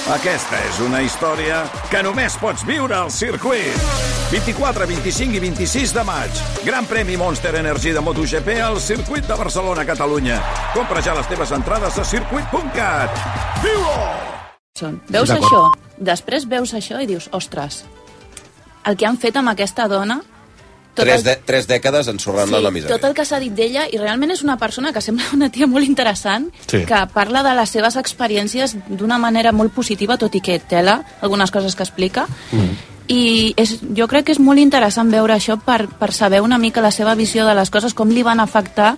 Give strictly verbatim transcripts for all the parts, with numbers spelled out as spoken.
Aquesta és una història que només pots viure al circuit. vint-i-quatre, vint-i-cinc i vint-i-sis de maig. Gran premi Monster Energy de MotoGP al circuit de Barcelona, Catalunya. Compra ja les teves entrades a circuit punt cat. Viu-ho! Veus això, després veus això i dius, ostres, el que han fet amb aquesta dona... Tres, de, tres dècades ensorrant-la sí, la misèria. Tot el que s'ha dit d'ella, i realment és una persona que sembla una tia molt interessant, sí. que parla de les seves experiències d'una manera molt positiva, tot i que tela algunes coses que explica. Mm. I és, jo crec que és molt interessant veure això per, per saber una mica la seva visió de les coses, com li van afectar,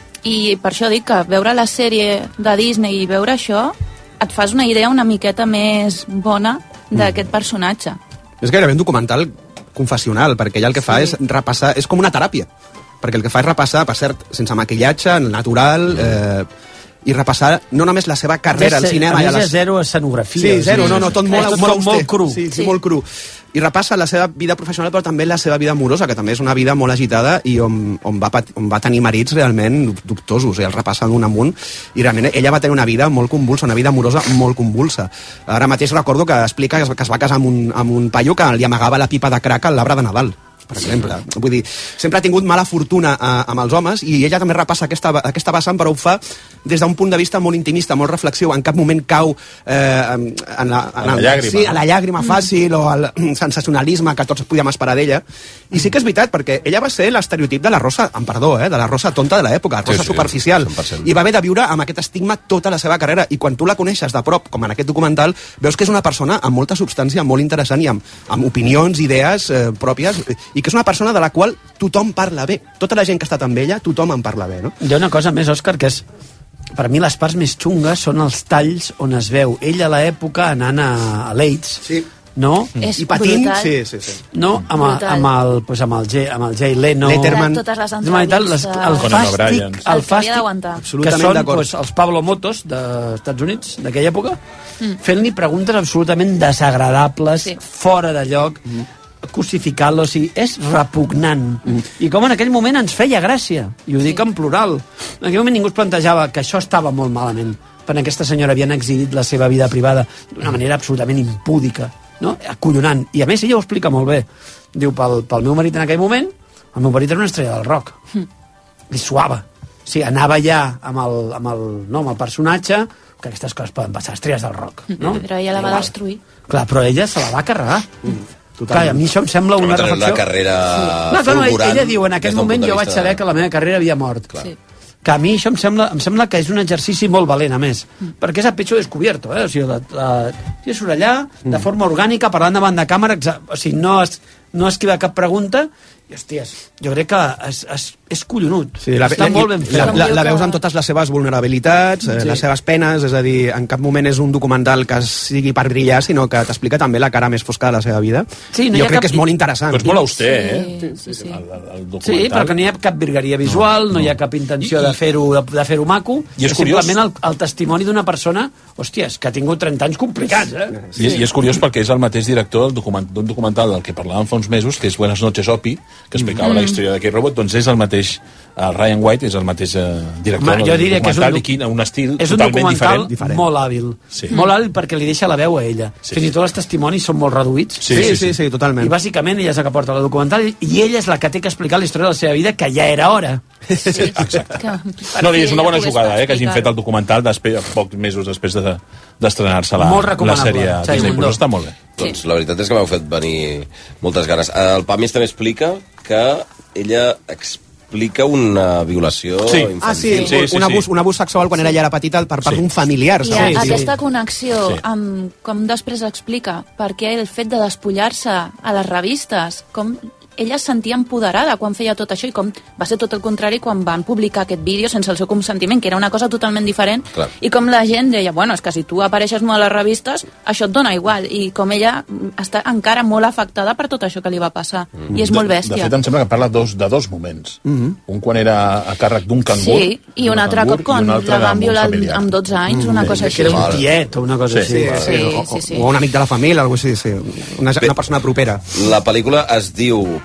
i per això dic que veure la sèrie de Disney i veure això et fas una idea una miqueta més bona d'aquest mm. personatge. És gairebé un documental confessional, perquè ella el que fa sí. és repassar, és com una teràpia, perquè el que fa és repassar, per cert, sense maquillatge, natural, eh, i repassar no només la seva carrera al cinema... A més, les... és zero escenografia. Sí, zero, no, no, tot molt, tot molt, molt cru. Sí, sí, molt cru. I repassa la seva vida professional, però també la seva vida amorosa, que també és una vida molt agitada i on, on, va, on va tenir marits realment dubtosos, eh? El repassa d'un amunt, i realment ella va tenir una vida molt convulsa, una vida amorosa molt convulsa. Ara mateix recordo que explica que es, que es va casar amb un, amb un paio que li amagava la pipa de crack al l'arbre de Nadal, per exemple. Vull dir, sempre ha tingut mala fortuna a, amb els homes, i ella també repassa aquesta, aquesta vessant, però ho fa des d'un punt de vista molt intimista, molt reflexiu. En cap moment cau eh, en, la, en, la el, llàgrima, sí, a la llàgrima fàcil o al sensacionalisme que tots podíem esperar d'ella. I sí que és veritat, perquè ella va ser l'estereotip de la rosa, amb perdó, eh, de la rosa tonta de l'època, rosa sí, sí, superficial, cent per cent. I va haver de viure amb aquest estigma tota la seva carrera, i quan tu la coneixes de prop, com en aquest documental, veus que és una persona amb molta substància, molt interessant, i amb, amb opinions, idees eh, pròpies, i que és una persona de la qual tothom parla bé. Tota la gent que ha estat amb ella, tothom en parla bé, no? Hi ha una cosa més, Òscar, que és... Per mi les parts més xungues són els talls on es veu ella a l'època anant a, a Leeds, sí. no? És I patint, brutal. sí, sí, sí. No? Amb, a, amb el, pues amb el, G, amb el Jay Leno, Letterman. Totes les entrevistes, les, el fàstic, el fàstic que són pues, els Pablo Motos dels Estats Units d'aquella època, mm. fent-li preguntes absolutament desagradables, sí. fora de lloc, mm. crucificant-lo, o sigui, és repugnant. Mm. I com en aquell moment ens feia gràcia, i ho dic sí. en plural. En aquell moment ningú es plantejava que això estava molt malament, perquè aquesta senyora havia exhibit la seva vida privada d'una manera absolutament impúdica, no? Acollonant. I a més ella ho explica molt bé. Diu, pel, pel meu marit en aquell moment, el meu marit era una estrella del rock. Mm. Li suava. O sigui, anava ja amb el, amb el, no, amb el personatge, que aquestes coses poden passar, estrelles del rock. No? Però ella la va destruir. Clar, però ella se la va carregar. Mm. Clar, a mi això em sembla una reflexió... reflexió... Una carrera sí. no, no, ella, ella diu, en aquell moment jo vaig saber que la meva carrera havia mort. Sí. Que a mi això em sembla, em sembla que és un exercici molt valent, a més. Mm. Perquè és a pecho descubierto, eh? O sigui, la, la, ja surt allà, mm. de forma orgànica, parlant davant de càmera, o sigui, no, es, no esquiva cap pregunta, i, hòsties, jo crec que és, és, és collonut. Sí, la, està la, molt ben fet. La, la, la veus amb totes les seves vulnerabilitats, eh, sí. les seves penes, és a dir, en cap moment és un documental que sigui per brillar, sinó que t'explica també la cara més fosca de la seva vida. Sí, no jo crec cap... que és molt interessant. Però és molt auster, sí, eh? Sí, sí. El, el, el sí, però que no hi ha cap virgueria visual, no, no. no hi ha cap intenció I, de fer-ho de, de fer-ho maco, i és, és simplement el, el testimoni d'una persona, hòsties, que ha tingut trenta anys complicats, eh? Sí. I, I és curiós perquè és el mateix director d'un documental, documental del que parlàvem fa uns mesos, que és Buenas noches, Opi, que explicava mm. la història d'aquest robot, doncs és el mateix, el Ryan White és el mateix eh, director Ma, jo diria que és un, i un estil és un totalment documental diferent. molt hàbil, sí. molt hàbil perquè li deixa la veu a ella, sí. fins i tot els testimonis són molt reduïts, sí, sí, sí, sí, sí totalment, i bàsicament ella és la que porta la documental i ella és la que té que explicar la història de la seva vida, que ja era hora. Sí, exacte. Que, no, és una bona jugada, eh, que hagin fet el documental després, pocs mesos després de, d'estrenar-se la, la sèrie Disney Plus. Està molt bé. Doncs la veritat és que m'heu fet venir moltes ganes. El Pamis també explica que ella explica una violació sí. infantil. Ah, sí, sí, sí, un, abús, un abús sexual quan sí. era ja era petita per part sí. d'un familiar. I sí, aquesta sí. connexió, sí. amb, com després explica, perquè el fet de despullar-se a les revistes, com ella es sentia empoderada quan feia tot això, i com va ser tot el contrari quan van publicar aquest vídeo sense el seu consentiment, que era una cosa totalment diferent. Clar. I com la gent deia, bueno, és que si tu apareixes molt a les revistes, això et dona igual, i com ella està encara molt afectada per tot això que li va passar. Mm. I és molt bèstia. De, de fet, em sembla que parla dos, de dos moments. Mm -hmm. Un quan era a càrrec d'un cangur, sí, i un altre cop quan la van violar amb dotze anys, mm. una cosa així. Que era un tiet o una cosa sí, així. Sí, sí, sí, sí. O, o un amic de la família, algo així, sí. Una, una persona propera. La pel·lícula es diu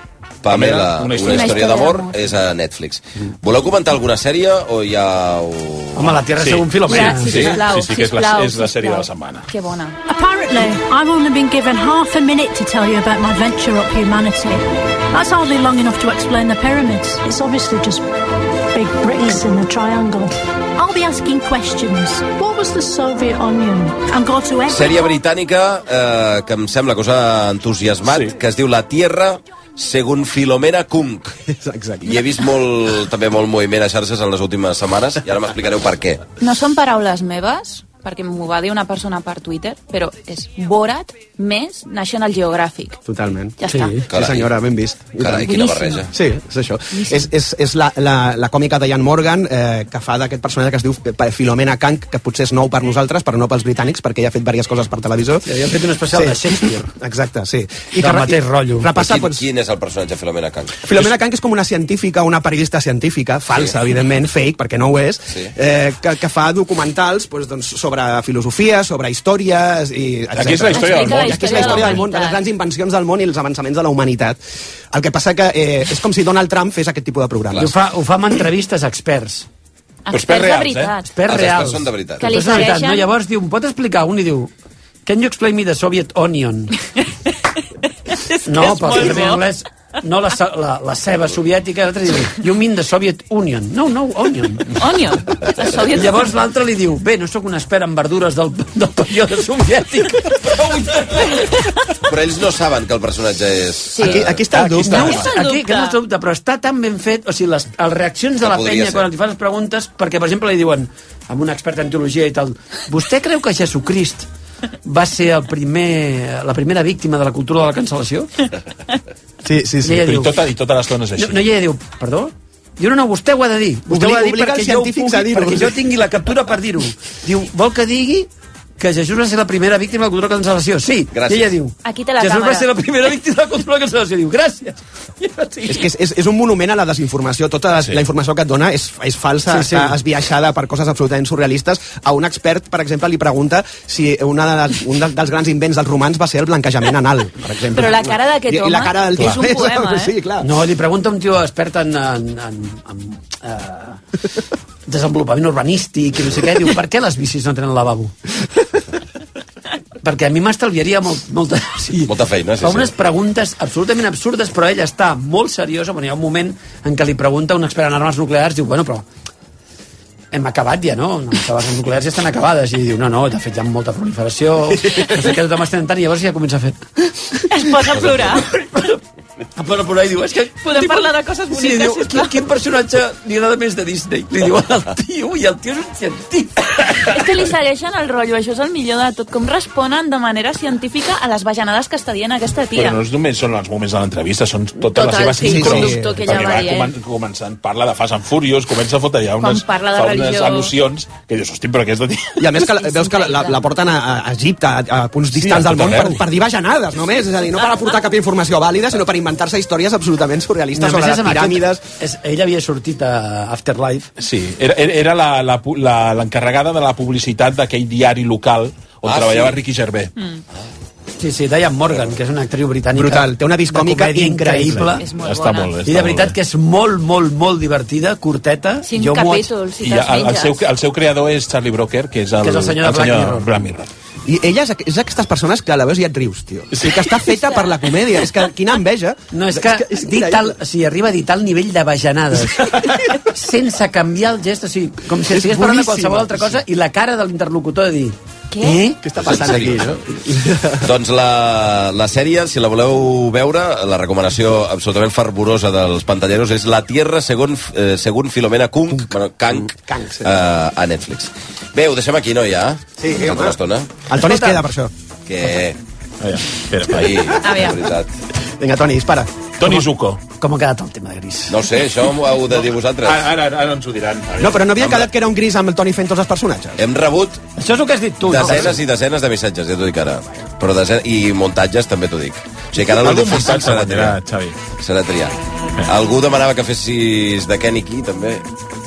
Pamela, una història, una història d'amor, és a Netflix. Voleu comentar alguna sèrie o ja ho... Home, La Tierra sí. según Filomena. Sí, sí, sisplau, sí, sí, que és la, és la sèrie de la setmana. Que bona. Apparently, I've only been given half a minute to tell you about my venture up humanity. That's hardly long enough to explain the pyramids. It's obviously just big bricks in a triangle. I'll be asking questions. What was the Soviet Union? And go to every... Sèrie britànica eh, que em sembla que us ha entusiasmat, sí. que es diu La Tierra según Filomena Kunk. Exacte. I he vist molt, també molt moviment a xarxes en les últimes setmanes i ara m'explicareu per què. No són paraules meves, perquè m'ho va dir una persona per Twitter, però és Borat més National Geographic. Totalment. Ja sí. està. Sí, senyora, ben vist. Carai, quina barreja. Sí, és això. És, és, és la, la, la còmica de Ian Morgan, eh, que fa d'aquest personatge que es diu Filomena Kunk, que potser és nou per nosaltres, però no pels britànics, perquè ella ha fet diverses coses per televisió. Sí, havia fet un especial sí. de Shakespeare. Exacte, sí. I del mateix rotllo. Repassa, quin, pues, quin és el personatge de Filomena Kunk? Filomena Kunk és com una científica, una periodista científica, falsa, sí. evidentment, fake, perquè no ho és, sí. eh, que, que fa documentals pues, doncs, sobre filosofia, sobre històries i etcètera. Aquí és la història del món. Aquí és la història del món, de les grans invencions del món i els avançaments de la humanitat. El que passa que eh, és com si Donald Trump fes aquest tipus de programes. Ho fa, ho fa amb entrevistes a experts. Experts de veritat. Experts Els reals. experts són de veritat. Que li Experts de veritat. segueixen... No, llavors diu, em pot explicar un i diu, can you explain me the Soviet Union? No, però en anglès, no la, la, la ceba soviètica, l'altre diu, you mean the Soviet Union? No, no, Onion. Onion. I llavors l'altre li diu, bé, no sóc un expert en verdures del, del període soviètic. Però ells no saben que el personatge és... Sí. Aquí, aquí està el dubte. No, aquí, que no és dubte, però està tan ben fet, o sigui, les, les reaccions de la penya quan li fan les preguntes, perquè, per exemple, li diuen, amb un expert en teologia i tal, vostè creu que Jesucrist va ser el primer, la primera víctima de la cultura de la cancel·lació? Sí, sí, sí. I, diu, I, tota, i tota l'estona és així. No, no, i ella diu, perdó? Diu, no, no, vostè ho ha de dir. Vostè ho ha de dir perquè jo, pugui, perquè jo tingui la captura per dir-ho. Diu, vol que digui que Jesús va ser la primera víctima de la cultura de la cancel·lació? Sí. Gràcies. I ella diu, aquí té la Jesús càmera. va ser la primera víctima de la cultura de la cancel·lació. Diu, gràcies. Sí. És que és, és, és un monument a la desinformació. Tota sí. la informació que et dona és, és falsa, sí, sí. està esbiaixada per coses absolutament surrealistes. A un expert, per exemple, li pregunta si una de les, un dels grans invents dels romans va ser el blanquejament anal, per exemple. Però la cara d'aquest home la cara del és un poema, eh? Sí, clar. No, li pregunta un tio expert en, en, en, en uh, desenvolupament urbanístic i no sé què, diu, per què les bicis no tenen lavabo? Perquè a mi m'estalviaria molt, molta, o sigui, molta feina. Sí, fa unes sí. preguntes absolutament absurdes, però ella està molt seriosa. Bueno, hi ha un moment en què li pregunta a un expert en armes nuclears, diu, bueno, però hem acabat ja, no? Les armes nuclears ja estan acabades. I diu, no, no, de fet hi ha molta proliferació, no sé què, tothom està intentant, i llavors ja comença a fer... Es posa a plorar. A plora por ahí, diu, és que... Podem tipo, parlar de coses boniques, sí, diu, sisplau. quin, quin personatge li agrada més de Disney? Li diuen al tio, i el tio és un científic. És que li segueixen el rotllo, això és el millor de tot, com responen de manera científica a les bajanades que està dient aquesta tia. Però no és només són els moments de l'entrevista, són totes Tot les el seves fil intros. conductor que ella Perquè va va dient. comen començant, parla de Fast and Furious, comença a fotre ja unes, parla de fa unes religió. al·lusions que dius, hosti, però aquesta tia... I a més que la, veus que la, la porten a, a Egipte, a, a punts distants Sí, a del món, tot per, arreu. per dir bajanades, només. És a dir, no per aportar cap informació vàlida, sinó per inventar-se històries absolutament surrealistes No, sobre és les amb piràmides. Aquest, és, ella havia sortit a Afterlife. Sí, era, era la- la- la- l'encarregada de la publicitat d'aquell diari local on Ah, treballava sí? Ricky Gervais. Mm. Sí, sí, Diane Morgan, que és una actriu britànica. Brutal, té una vis de còmica comèdia increïble. És molt Està bona. molt bé. I de veritat que és molt, molt, molt divertida, curteta. Cinc Jo m'ho haig- capítols, si I te'ls el, el, menges. seu, el seu creador és Charlie Brooker, que és el, Que és el senyor de Black Mirror. Black Mirror. I ella és, és d'aquestes persones que a la veus i et rius, tio. O sigui, que està feta per la comèdia. És que quina enveja. No, és que, és dir increïble. tal, o sigui, arriba a dir tal nivell de bajanades sense canviar el gest, o sigui, com si És estigués parlant de boníssima. qualsevol altra cosa i la cara de l'interlocutor de dir Què? Eh? Què està passant aquí, no? Doncs la, la sèrie, si la voleu veure, la recomanació absolutament fervorosa dels pantalleros és La Tierra según, eh, según Filomena Kunk, bueno, Kunk, Kunk, sí. eh, a Netflix. Bé, ho deixem aquí, no, ja? Sí, Falta home. una estona. El Toni es queda per això. Que... Ah, ja. Espera, espera. Ahir, Aviam. de veritat. Vinga, Toni, dispara. Toni Zuko. com ha quedat el tema de Gris. No ho sé, això m'ho heu de dir vosaltres. Ara, ara, ara ens ho diran. No, però no havia quedat que era un Gris amb el Toni fent tots els personatges? Hem rebut Això és el que has dit tu, no? desenes i desenes de missatges, ja t'ho dic ara. Però desenes, i muntatges també t'ho dic. O sigui que ara l'ho Algun de fer muntatge serà guanyarà, triar. Xavi. Serà triar. Algú demanava que fessis de Kenny Key, també.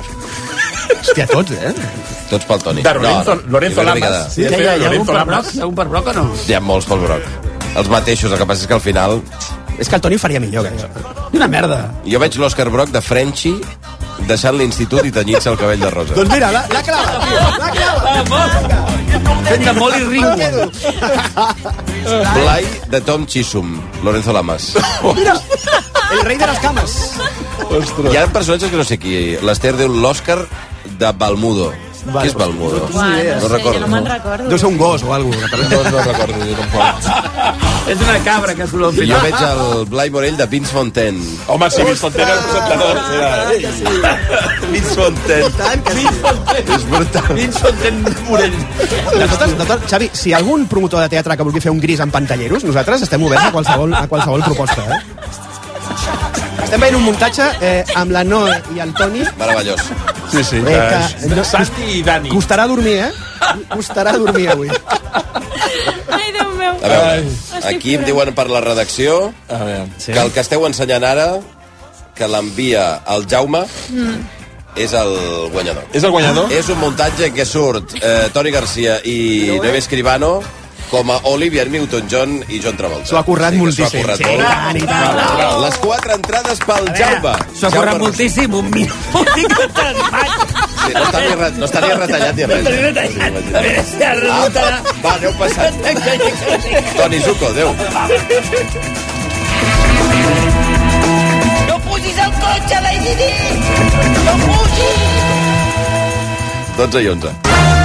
Hòstia, tots, eh? Tots pel Toni. De Lorenzo, No, no, Lorenzo hi ha una mica Lamas. de- Hi ha, hi ha, hi ha algun Lorenzo per broc? Lamas. Hi ha algun per broc o no? Hi ha molts pel broc. Els mateixos, el que passa és que al final És que el Toni faria millor que això. Una merda. Jo veig l'Òscar Brock de Frenchy deixant l'institut i tenyint-se el cabell de rosa. Doncs mira, la, la clava, tio, la clava. Fent de Molly Ringwald. Blai de Tom Chisholm, Lorenzo Lamas. Mira, el rei de les cames. Hi ha personatges que no sé qui. L'Ester diu l'Òscar de Balmudo. Què és Balmudo? Uah, no, no sé, recordo. no me'n recordo. Deu ser un gos o alguna cosa. No, no recordo, jo tampoc. És una cabra que surt al Jo final. veig el Blai Morell de Vince Fontaine. Home, sí, Vince Fontaine el presentador. Vince Fontaine. Tant que sí. És brutal. Vince Fontaine Morell. Nosaltres, doctor, Xavi, si hi ha algun promotor de teatre que vulgui fer un gris amb pantalleros, nosaltres estem oberts a qualsevol, a qualsevol proposta, eh? Estem veient un muntatge eh, amb la Noe i el Toni. Meravellós. Sí, sí. Eh, que, no, Santi i Dani. Costarà dormir, eh? Costarà dormir avui. Ai, Déu meu. A veure, Estic aquí em plorant. diuen per la redacció A veure. que el que esteu ensenyant ara, que l'envia el Jaume, mm. és el guanyador. És el guanyador? És un muntatge que surt eh, Toni Garcia i Neve Escribano com a Olivia Newton-John i John Travolta. S'ho ha currat sí, moltíssim. S'ho ha currat Sí, molt. tant, i tant. Les quatre entrades pel Jaume. S'ho ha currat moltíssim, un minut i quatre anys. Sí, no està ni, re, no està ni retallat ni res. No està ni retallat. A veure si es rebotarà. Ah, va, aneu passant. Toni Zuko, adéu. No pugis al cotxe, Lady Di! No pugis! dotze i onze.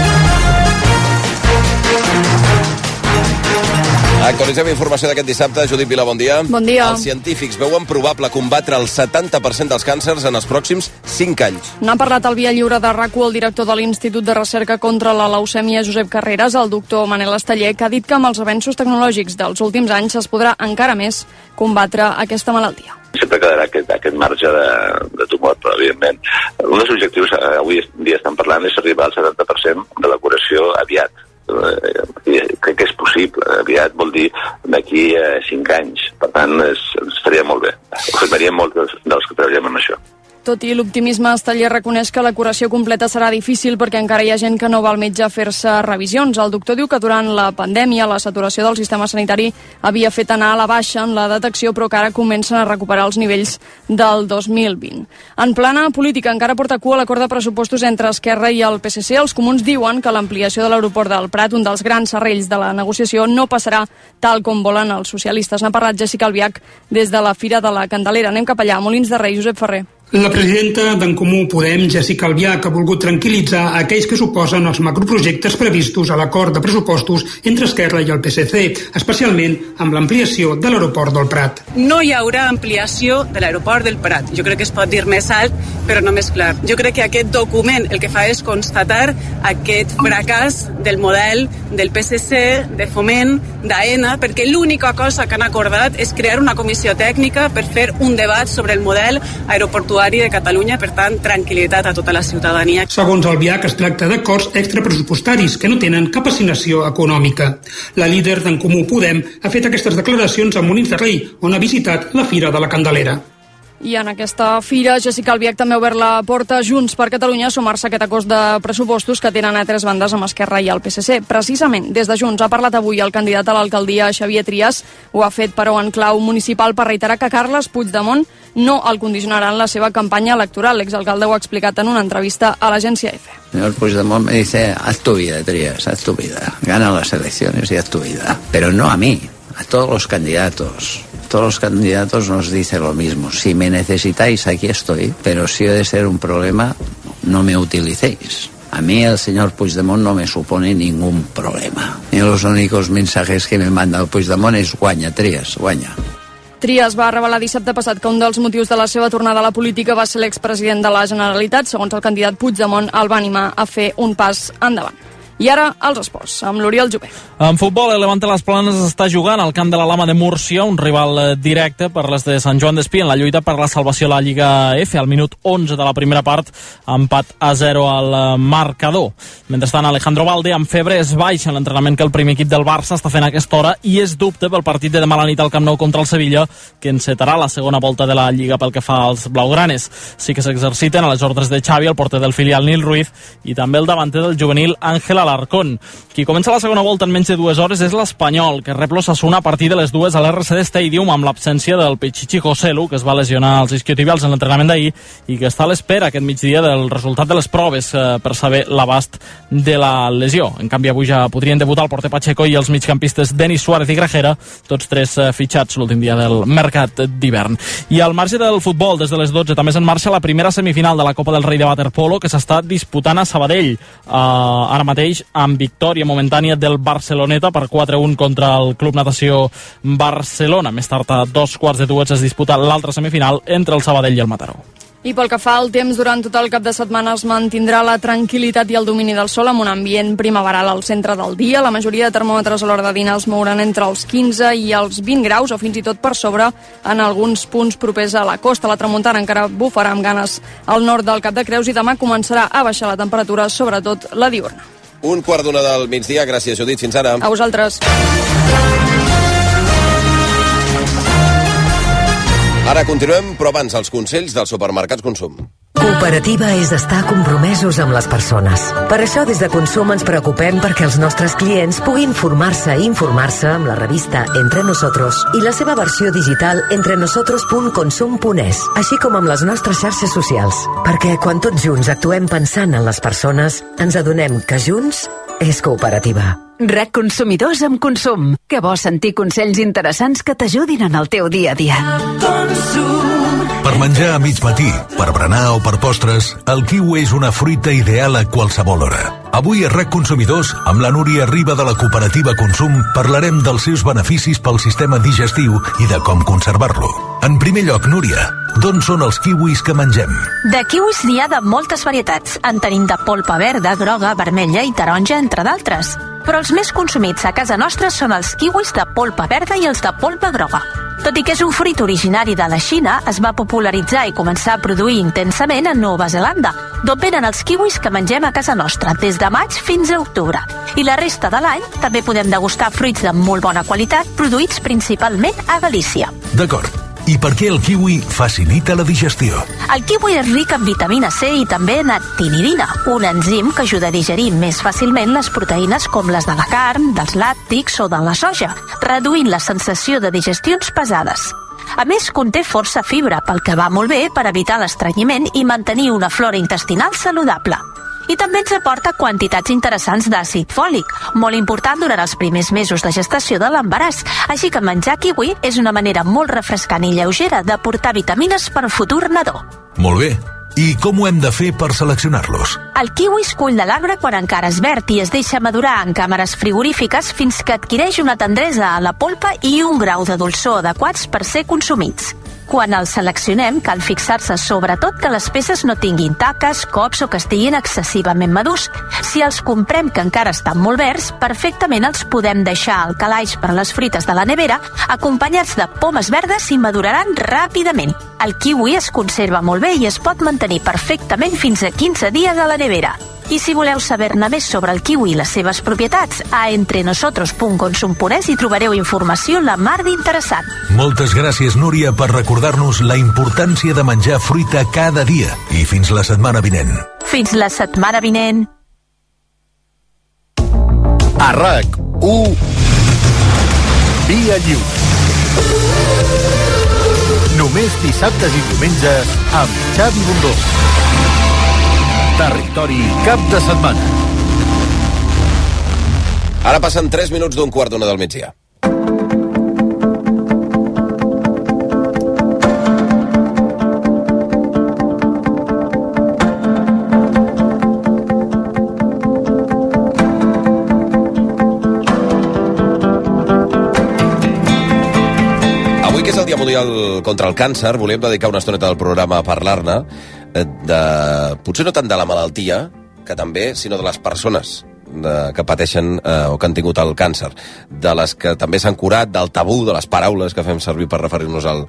Actualitzem informació d'aquest dissabte. Judit Vila, bon dia. Bon dia. Els científics veuen probable combatre el setanta per cent dels càncers en els pròxims cinc anys. N'ha parlat al Via Lliure de RAC u el director de l'Institut de Recerca contra la Leucèmia, Josep Carreras, el doctor Manel Esteller, que ha dit que amb els avenços tecnològics dels últims anys es podrà encara més combatre aquesta malaltia. Sempre quedarà aquest, aquest marge de, de tumor, però evidentment un dels objectius eh, avui dia estan parlant és arribar al setanta per cent de la curació aviat. Eh, crec que és possible, aviat vol dir d'aquí a cinc anys, per tant es, estaria molt bé, ho firmaríem molt dels, dels que treballem en això. Tot i l'optimisme, Esteller reconeix que la curació completa serà difícil perquè encara hi ha gent que no va al metge a fer-se revisions. El doctor diu que durant la pandèmia la saturació del sistema sanitari havia fet anar a la baixa en la detecció, però que ara comencen a recuperar els nivells del dos mil vint. En plana política encara porta cua l'acord de pressupostos entre Esquerra i el P S C. Els comuns diuen que l'ampliació de l'aeroport del Prat, un dels grans serrells de la negociació, no passarà tal com volen els socialistes. N'ha parlat Jessica Albiach des de la Fira de la Candelera. Anem cap allà, Molins de Rei, Josep Ferrer. La presidenta d'en Comú Podem, Jessica Albiach, ha volgut tranquil·litzar aquells que suposen els macroprojectes previstos a l'acord de pressupostos entre Esquerra i el P S C, especialment amb l'ampliació de l'aeroport del Prat. No hi haurà ampliació de l'aeroport del Prat. Jo crec que es pot dir més alt, però no més clar. Jo crec que aquest document el que fa és constatar aquest fracàs del model del P S C, de Foment, d'AENA, perquè l'única cosa que han acordat és crear una comissió tècnica per fer un debat sobre el model aeroportuari de Catalunya, per tant, tranquil·litat a tota la ciutadania. Segons Albiach, es tracta d'acords extrapressupostaris que no tenen cap assignació econòmica. La líder d'en Comú Podem ha fet aquestes declaracions a Molins de Rei, on ha visitat la Fira de la Candelera. I en aquesta fira, Jessica Albiach també ha obert la porta Junts per Catalunya a sumar-se a aquest acord de pressupostos que tenen a tres bandes amb Esquerra i el P S C. Precisament, des de Junts ha parlat avui el candidat a l'alcaldia Xavier Trias. Ho ha fet, però, en clau municipal per reiterar que Carles Puigdemont no el condicionarà en la seva campanya electoral. L'exalcalde ho ha explicat en una entrevista a l'agència EFE. Señor Puigdemont me dice, haz tu vida, Trias, haz tu vida. Gana las elecciones y haz tu vida. Pero no a mí, a todos los candidatos. Todos los candidatos nos dicen lo mismo. Si me necesitáis, aquí estoy, pero si he de ser un problema, no me utilicéis. A mí el señor Puigdemont no me supone ningún problema. Y los únicos mensajes que me manda el Puigdemont es guanya, Trias, guanya. Trias va revelar dissabte passat que un dels motius de la seva tornada a la política va ser l'expresident de la Generalitat. Segons el candidat Puigdemont, el va animar a fer un pas endavant. I ara, als esports, amb l'Oriol Jové. En futbol, el Levante Las Planes està jugant al camp de la Lama de Múrcia, un rival directe per les de Sant Joan d'Espí en la lluita per la salvació a la Lliga F. Al minut onze de la primera part, empat a zero al marcador. Mentrestant, Alejandro Valde, amb febre, és baix en l'entrenament que el primer equip del Barça està fent a aquesta hora i és dubte pel partit de demà a la nit al Camp Nou contra el Sevilla, que encetarà la segona volta de la Lliga pel que fa als blaugranes. Sí que s'exerciten a les ordres de Xavi, el porter del filial Nil Ruiz, i també el davanter del juvenil Ángel l'Alarcón. Qui comença la segona volta en menys de dues hores és l'Espanyol, que rep l'Osasuna a partir de les dues a l'R C D Stadium amb l'absència del Pichichi Joselu, que es va lesionar als isquiotibials en l'entrenament d'ahir i que està a l'espera aquest migdia del resultat de les proves eh, per saber l'abast de la lesió. En canvi, avui ja podrien debutar el porter Pacheco i els migcampistes Denis Suárez i Grajera, tots tres eh, fitxats l'últim dia del mercat d'hivern. I al marge del futbol, des de les dotze també és en marxa la primera semifinal de la Copa del Rei de Waterpolo, que s'està disputant a Sabadell, eh, ara mateix amb victòria momentània del Barceloneta per quatre a un contra el Club Natació Barcelona. Més tard, a dos quarts de dues, es disputa l'altra semifinal entre el Sabadell i el Mataró. I pel que fa al temps, durant tot el cap de setmana es mantindrà la tranquil·litat i el domini del sol amb un ambient primaveral al centre del dia. La majoria de termòmetres a l'hora de dinar es mouran entre els quinze i els vint graus o fins i tot per sobre en alguns punts propers a la costa. La tramuntana encara bufarà amb ganes al nord del Cap de Creus i demà començarà a baixar la temperatura, sobretot la diurna. Un quart d'una del migdia. Gràcies, Judit. Fins ara. A vosaltres. Ara continuem, però abans els consells dels supermercats Consum. Cooperativa és estar compromesos amb les persones. Per això des de Consum ens preocupem perquè els nostres clients puguin formar-se i informar-se amb la revista Entre Nosotros i la seva versió digital entrenosotros punt consum punt es, així com amb les nostres xarxes socials. Perquè quan tots junts actuem pensant en les persones, ens adonem que junts és cooperativa. RAC Consumidors amb Consum. Que bo sentir consells interessants que t'ajudin en el teu dia a dia. Per menjar a mig matí, per berenar o per postres, el kiwi és una fruita ideal a qualsevol hora. Avui a RAC Consumidors, amb la Núria Riba de la cooperativa Consum, parlarem dels seus beneficis pel sistema digestiu i de com conservar-lo. En primer lloc, Núria, d'on són els kiwis que mengem? De kiwis n'hi ha de moltes varietats. En tenim de polpa verda, groga, vermella i taronja, entre d'altres. Però els més consumits a casa nostra són els kiwis de polpa verda i els de polpa groga. Tot i que és un fruit originari de la Xina, es va popularitzar i començar a produir intensament a Nova Zelanda, d'on venen els kiwis que mengem a casa nostra, des de maig fins a octubre. I la resta de l'any també podem degustar fruits de molt bona qualitat, produïts principalment a Galícia. D'acord. I per què el kiwi facilita la digestió? El kiwi és ric en vitamina C i també en actinidina, un enzim que ajuda a digerir més fàcilment les proteïnes com les de la carn, dels làctics o de la soja, reduint la sensació de digestions pesades. A més, conté força fibra, pel que va molt bé per evitar l'estrenyiment i mantenir una flora intestinal saludable. I també ens aporta quantitats interessants d'àcid fòlic, molt important durant els primers mesos de gestació de l'embaràs, així que menjar kiwi és una manera molt refrescant i lleugera d'aportar vitamines per futur nadó. Molt bé. I com ho hem de fer per seleccionar-los? El kiwi es cull de l'arbre quan encara és verd i es deixa madurar en càmeres frigorífiques fins que adquireix una tendresa a la polpa i un grau de dolçor adequats per ser consumits. Quan els seleccionem, cal fixar-se sobretot que les peces no tinguin taques, cops o que estiguin excessivament madurs. Si els comprem que encara estan molt verds, perfectament els podem deixar al calaix per les fruites de la nevera, acompanyats de pomes verdes i maduraran ràpidament. El kiwi es conserva molt bé i es pot mantenir perfectament fins a quinze dies a la nevera. I si voleu saber-ne més sobre el kiwi i les seves propietats, a entrenosotros punt consum punt es hi trobareu informació la mar d'interessant. Moltes gràcies, Núria, per recordar-nos la importància de menjar fruita cada dia. I fins la setmana vinent. Fins la setmana vinent. A RAC u Via Lliure. Només dissabtes i diumenges amb Xavi Bundó. Territori cap de setmana. Ara passen tres minuts d'un quart d'una del migdia. Avui, que és el Dia Mundial contra el Càncer, volíem dedicar una estoneta del programa a parlar-ne, de, potser no tant de la malaltia, que també, sinó de les persones de, que pateixen eh, o que han tingut el càncer, de les que també s'han curat, del tabú, de les paraules que fem servir per referir-nos al,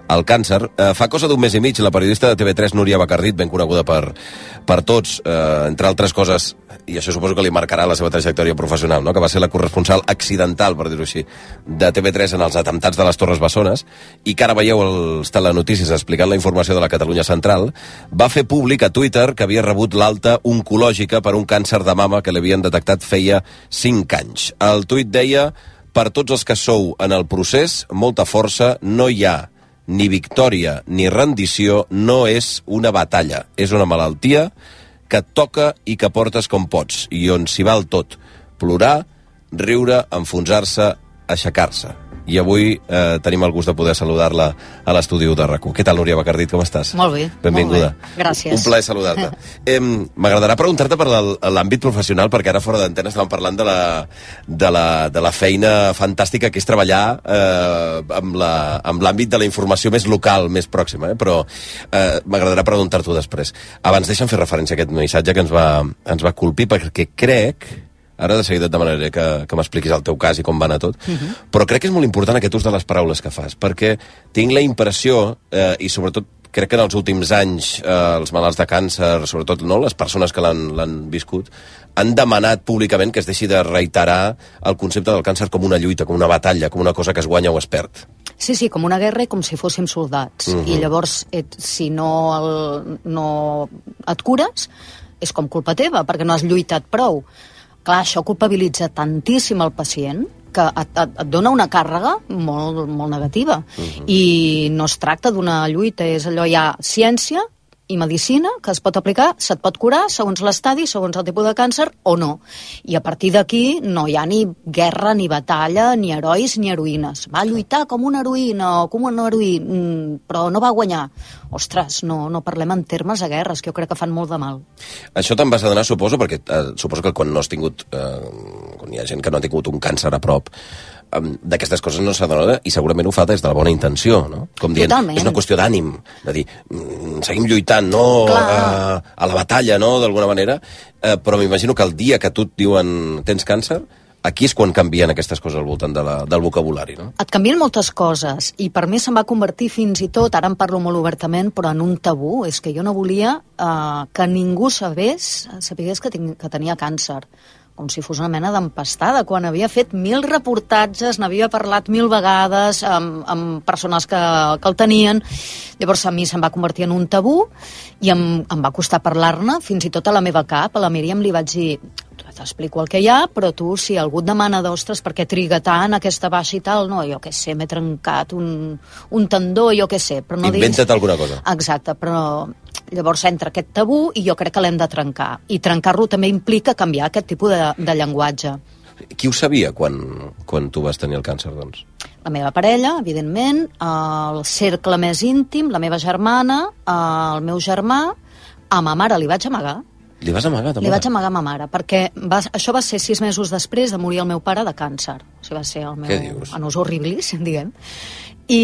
al càncer. Eh, fa cosa d'un mes i mig, la periodista de T V tres, Núria Bacardit, ben coneguda per, per tots, eh, entre altres coses, i això suposo que li marcarà la seva trajectòria professional, no? Que va ser la corresponsal accidental, per dir-ho així, de T V tres en els atemptats de les Torres Bessones, i que ara veieu els telenotícies explicant la informació de la Catalunya Central, va fer públic a Twitter que havia rebut l'alta oncològica per un càncer de mama que l'havien detectat feia cinc anys. El tuit deia: per tots els que sou en el procés, molta força, no hi ha ni victòria ni rendició, no és una batalla, és una malaltia que et toca i que portes com pots, i on s'hi val tot: plorar, riure, enfonsar-se, aixecar-se. I avui eh, tenim el gust de poder saludar-la a l'estudi de RAC u. Què tal, Núria Bacardit, com estàs? Molt bé. Benvinguda. Molt bé. Gràcies. Un plaer saludar-te. eh, M'agradarà preguntar-te per l'àmbit professional, perquè ara fora d'antena estàvem parlant de la, de la, de la feina fantàstica que és treballar eh, amb l'àmbit de la informació més local, més pròxima, eh? Però eh, m'agradarà preguntar-t'ho després. Abans deixa'm fer referència a aquest missatge que ens va, ens va colpir, perquè crec... Ara de seguida et demanaré que, que m'expliquis el teu cas i com va anar tot, uh-huh. Però crec que és molt important aquest ús de les paraules que fas, perquè tinc la impressió, eh, i sobretot crec que en els últims anys eh, els malalts de càncer, sobretot no, les persones que l'han viscut, han demanat públicament que es deixi de reiterar el concepte del càncer com una lluita, com una batalla, com una cosa que es guanya o es perd. Sí, sí, com una guerra i com si fóssim soldats. Uh-huh. I llavors, et, si no, el, no et cures, és com culpa teva, perquè no has lluitat prou. Clar, això culpabilitza tantíssim el pacient que et, et, et dona una càrrega molt, molt negativa. Uh-huh. I no es tracta d'una lluita, és allò, hi ha ciència i medicina que es pot aplicar, se't pot curar segons l'estadi, segons el tipus de càncer o no. I a partir d'aquí no hi ha ni guerra, ni batalla, ni herois ni heroïnes. Va lluitar com una heroïna o com un heroí, però no va guanyar. Ostres, no, no parlem en termes de guerres, que jo crec que fan molt de mal. Això te'n vas adonar, suposo, perquè eh, suposo que quan no has tingut, eh, quan hi ha gent que no ha tingut un càncer a prop, eh, d'aquestes coses no s'adona, i segurament ho fa des de la bona intenció, no? Com dient, totalment. És una qüestió d'ànim, de dir, mm, seguim lluitant, no? A, a la batalla, no?, d'alguna manera, eh, però m'imagino que el dia que tu et diuen tens càncer, aquí és quan canvien aquestes coses al voltant de la, del vocabulari, no? Et canvien moltes coses, i per mi se'n va convertir fins i tot, ara en parlo molt obertament, però en un tabú. És que jo no volia eh, que ningú sabés, sapigués que, tinc, que tenia càncer. Com si fos una mena d'empastada, quan havia fet mil reportatges, n'havia parlat mil vegades amb, amb persones que, que el tenien. Llavors a mi se'm va convertir en un tabú i em, em va costar parlar-ne, fins i tot a la meva cap. A la Míriam li vaig dir, t'explico el que hi ha, però tu, si algú et demana, d'ostres, per què triga tant aquesta baixa i tal, no, jo què sé, m'he trencat un, un tendó, jo què sé. Però no inventa't diguis... alguna cosa. Exacte, però llavors entra aquest tabú i jo crec que l'hem de trencar. I trencar-lo també implica canviar aquest tipus de, de llenguatge. Qui ho sabia quan, quan tu vas tenir el càncer, doncs? La meva parella, evidentment, el cercle més íntim, la meva germana, el meu germà, a ma mare li vaig amagar. Li vas amagar, també? Li vaig amagar a ma mare, perquè va, això va ser sis mesos després de morir el meu pare de càncer. O sigui, va ser el meu... Què dius? Anus horribilis, diguem. I,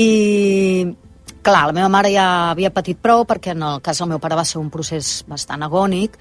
clar, la meva mare ja havia patit prou, perquè en el cas del meu pare va ser un procés bastant agònic,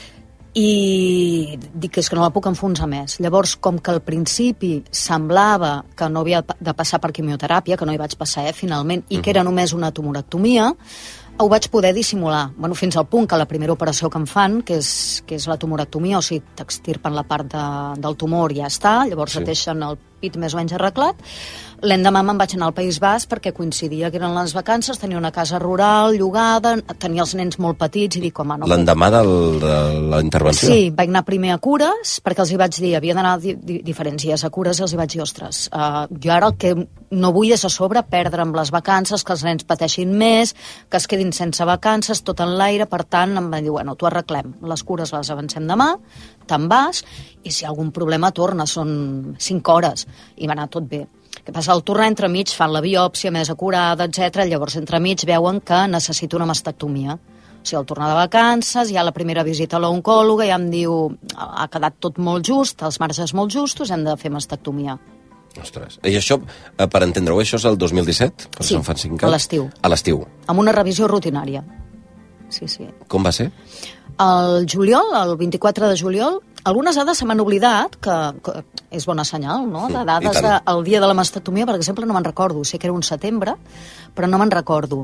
i dic que és que no la puc enfonsar més. Llavors, com que al principi semblava que no havia de passar per quimioteràpia, que no hi vaig passar, eh, finalment, i que era només una tumorectomia, ho vaig poder dissimular, bueno, fins al punt que la primera operació que em fan, que és, que és la tumorectomia, o sigui, t'extirpen la part de, del tumor i ja està, llavors sí. Et deixen el pit més o menys arreglat. L'endemà me'n vaig anar al País Basc perquè coincidia que eren les vacances, tenia una casa rural llogada, tenia els nens molt petits i dic, home, no... L'endemà de la intervenció? Sí, vaig anar primer a cures, perquè els hi vaig dir, havia d'anar di di diferents dies a cures, i els hi vaig dir, ostres, uh, jo ara el que no vull és a sobre perdre amb les vacances, que els nens pateixin més, que es quedin sense vacances, tot en l'aire, per tant, em van dir, bueno, t'ho arreglem, les cures les avancem demà, te'n vas, i si hi ha algun problema torna, són cinc hores, i va anar tot bé. Què passa? Al tornar entremig fan la biòpsia més acurada, etcètera. Llavors entremig veuen que necessito una mastectomia. O sigui, al tornar de vacances, hi ha la primera visita a l'oncòloga i ja em diu, ha quedat tot molt just, els marges molt justos, hem de fer mastectomia. Ostres. I això, per entendre-ho, això és el dos mil disset? Sí, a l'estiu. A l'estiu. Amb una revisió rutinària. Sí, sí. Com va ser? El juliol, el vint-i-quatre de juliol, algunes dades se m'han oblidat, que, que és bona senyal, no? De dades del dia de la mastectomia, per exemple, no me'n recordo. Sé que era un setembre, però no me'n recordo.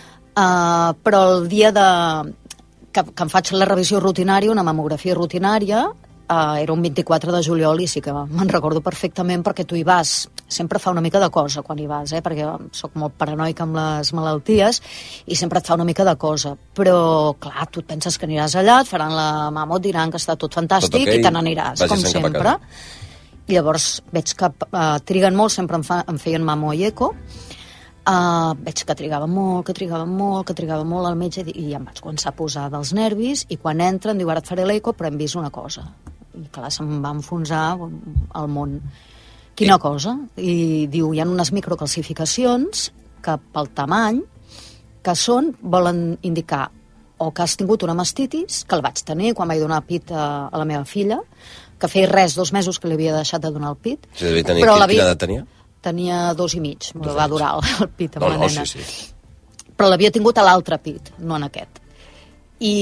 Uh, però el dia de... Que, que em faig la revisió rutinària, una mamografia rutinària, uh, era un vint-i-quatre de juliol i sí que me'n recordo perfectament perquè tu hi vas. Sempre fa una mica de cosa quan hi vas, eh? Perquè sóc molt paranoica amb les malalties i sempre et fa una mica de cosa. Però, clar, tu et penses que aniràs allà, et faran la mamo, et diran que està tot fantàstic tot okay, i te n'aniràs, com sempre. I llavors veig que uh, triguen molt, sempre em, fa, em feien mamo i eco. Uh, veig que trigava molt, que trigava molt, que trigava molt al metge i em vaig començar a posar dels nervis i quan entren diu, ara et faré l'eco però hem vist una cosa. I clar, se'm va enfonsar el món. Quina cosa? I diu, hi ha unes microcalcificacions que pel tamany que són, volen indicar o que has tingut una mastitis, que el vaig tenir quan vaig donar pit a, a la meva filla, que feia res, dos mesos que li havia deixat de donar el pit. Sí, devia tenir, però quina edat tenia? Tenia dos i mig, me va durar el, el pit amb no, la no, nena. Sí, sí. Però l'havia tingut a l'altre pit, no en aquest. I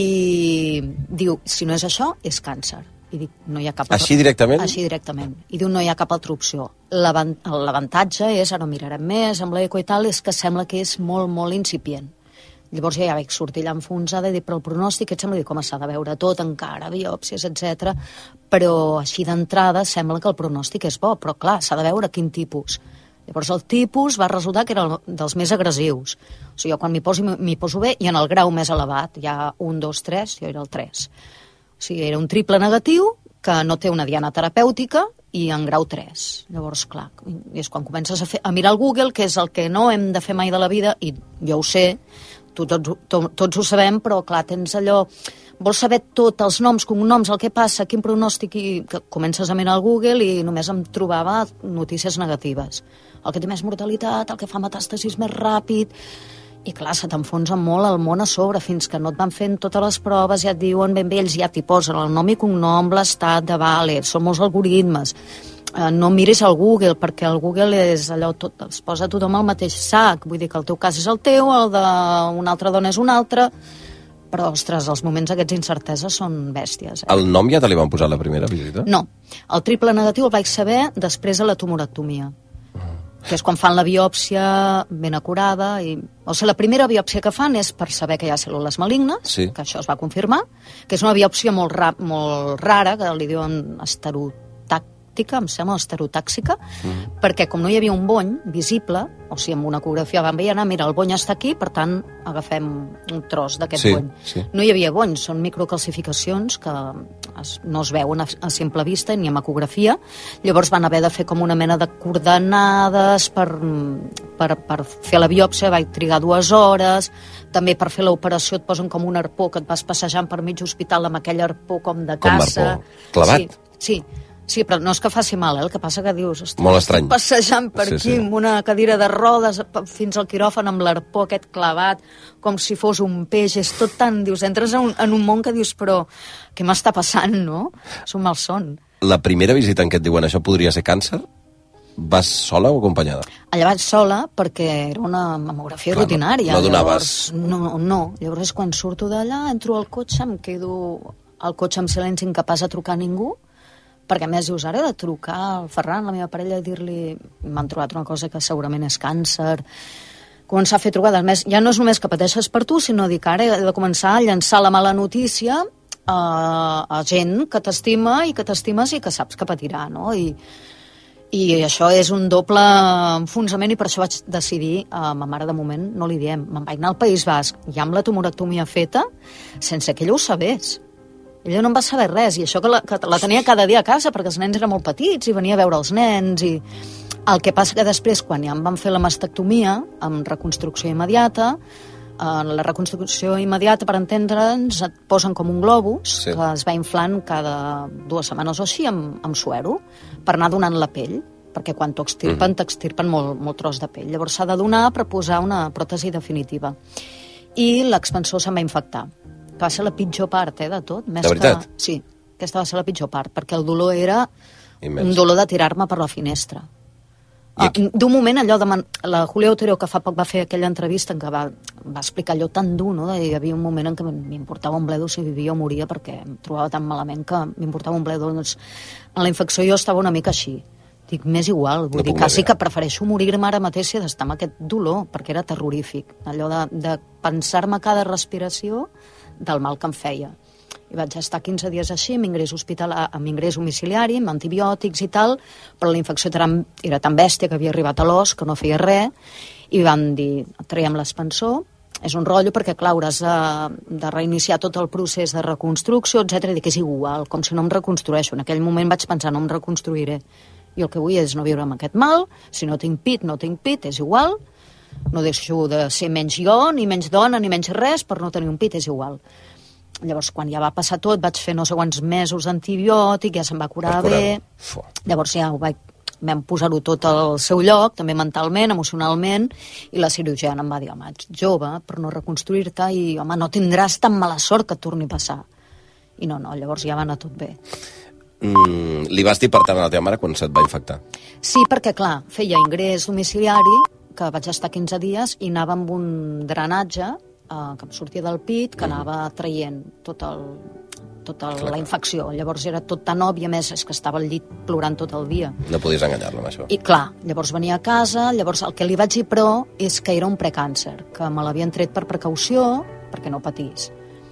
diu, si no és això, és càncer. I dic, no hi ha cap... Així directament? Així directament. I diu, no hi ha cap altra opció. L'avantatge és, ara ho mirarem més, amb l'eco i tal, és que sembla que és molt, molt incipient. Llavors ja, ja vaig sortir allà enfonsada i dic, però el pronòstic, et sembla, dic, com s'ha de veure tot, encara, biòpsies, etcètera. Però així d'entrada sembla que el pronòstic és bo, però clar, s'ha de veure quin tipus. Llavors el tipus va resultar que era dels més agressius. O sigui, jo quan m'hi poso, m'hi poso bé i en el grau més elevat, hi ha un, dos, tres, jo era el tres. O sigui, era un triple negatiu que no té una diana terapèutica i en grau tres. Llavors, clar, és quan comences a, fer, a mirar el Google, que és el que no hem de fer mai de la vida, i jo ho sé, tu, tots, to, tots ho sabem, però clar, tens allò... Vols saber tot, els noms, cognoms, el que passa, quin pronòstic, i que comences a mirar al Google i només em trobava notícies negatives. El que té més mortalitat, el que fa metàstasis més ràpid... I clar, se t'enfonsa molt el món a sobre, fins que no et van fent totes les proves, ja et diuen ben bé, ells ja t'hi posen el nom i cognom, l'estat de vale, són molts algoritmes. Eh, no miris al Google, perquè el Google és allò, tot, es posa tothom al mateix sac, vull dir que el teu cas és el teu, el d'una altra dona és un altre, però, ostres, els moments aquests d'incertesa són bèsties. Eh? El nom ja te li van posar a la primera visita? No, el triple negatiu el vaig saber després de la tumorectomia, que és quan fan la biòpsia ben acurada. I... O sigui, la primera biòpsia que fan és per saber que hi ha cèl·lules malignes, sí. Que això es va confirmar, que és una biòpsia molt, ra molt rara, que li diuen esterotàctica, em sembla, esterotàxica, mm. perquè com no hi havia un bony visible, o sigui, amb una ecografia van veient, mira, el bony està aquí, per tant, agafem un tros d'aquest sí, bony. Sí. No hi havia bony, són microcalcificacions que es, no es veuen a, a simple vista ni amb ecografia. Llavors van haver de fer com una mena de coordenades per, per, per fer la biòpsia, vaig trigar dues hores, també per fer l'operació et posen com un arpó que et vas passejant per mig hospital amb aquell arpó com de caça. Com arpó? Clavat? Sí, sí. Sí, però no és que faci mal, eh? El que passa que dius... Ostres, molt estrany. Passejant per sí, aquí sí. amb una cadira de rodes fins al quiròfan amb l'arpó aquest clavat, com si fos un peix, és tot tan... Dius, entres en un, en un món que dius, però què m'està passant, no? És un malson. La primera visita en què et diuen això podria ser càncer, vas sola o acompanyada? Allà vaig sola perquè era una mamografia Clar, rutinària. No, no donaves... Llavors, no, no. Llavors, quan surto d'allà, entro al cotxe, em quedo al cotxe amb silenci, incapaç de trucar a ningú, perquè a més dius, ara he de trucar al Ferran, la meva parella, i dir-li, m'han trobat una cosa que segurament és càncer, començar a fer trucades. Més, ja no és només que pateixes per tu, sinó dir que ara he de començar a llançar la mala notícia a, a gent que t'estima i que t'estimes i que saps que patirà, no? I, i això és un doble enfonsament i per això vaig decidir, a ma mare de moment no li diem, me'n vaig anar al País Basc, ja amb la tumorectomia feta, sense que ella ho sabés. Ella no en va saber res, i això que la, que la tenia cada dia a casa, perquè els nens eren molt petits i venia a veure els nens, i el que passa que després, quan ja em van fer la mastectomia, amb reconstrucció immediata, en la reconstrucció immediata, per entendre'ns, et posen com un globus, sí. Que es va inflant cada dues setmanes o així, amb, amb suero, per anar donant la pell, perquè quan t'ho extirpen, mm-hmm. t'extirpen molt, molt tros de pell. Llavors s'ha de donar per posar una pròtesi definitiva. I l'expansor se'm va infectar. Va ser la pitjor part, eh, de tot. Més de veritat? Que... Sí, aquesta va ser la pitjor part, perquè el dolor era Immens. Un dolor de tirar-me per la finestra. Ah, d'un moment, allò de... Man... La Julia Otero, que fa poc va fer aquella entrevista en què va va explicar allò tan dur, no? Hi havia un moment en què m'importava un bledo si vivia o moria, perquè em trobava tan malament que m'importava un bledo. Doncs, en la infecció jo estava una mica així. Dic, m'és igual, vull no dir, quasi que prefereixo morir-me ara mateix si d'estar amb aquest dolor, perquè era terrorífic. Allò de, de pensar-me cada respiració del mal que em feia. I vaig estar quinze dies així, amb ingrés, hospital, amb ingrés domiciliari, amb antibiòtics i tal, però la infecció era, era tan bèstia que havia arribat a l'os, que no feia res, i van dir, traiem l'expansor, és un rotllo perquè, clar, hauràs de, de reiniciar tot el procés de reconstrucció, etcètera. I dic, és igual, com si no em reconstrueixo. En aquell moment vaig pensar, no em reconstruiré. I el que vull és no viure amb aquest mal, si no tinc pit, no tinc pit, és igual, no deixo de ser menys jo, ni menys dona, ni menys res, per no tenir un pit, és igual. Llavors, quan ja va passar tot, vaig fer no sé quants mesos d'antibiòtic, ja se'm va curar bé. Llavors ja ho vaig, vam posar-ho tot al seu lloc, també mentalment, emocionalment, i la cirurgiana em va dir, home, ets jove per no reconstruir-te i, home, no tindràs tan mala sort que et torni a passar. I no, no, llavors ja va anar tot bé. Mm, li vas dir per tant a la teva mare quan se't va infectar? Sí, perquè, clar, feia ingrés domiciliari, que vaig estar quinze dies, i anava amb un drenatge que em sortia del pit, que anava traient tot el, tota la infecció. Llavors era tot tan òbvi, a més, és que estava al llit plorant tot el dia. No podies enganyar-la amb això. I clar, llavors venia a casa, llavors el que li vaig dir, però, és que era un precàncer, que me l'havien tret per precaució, perquè no patís.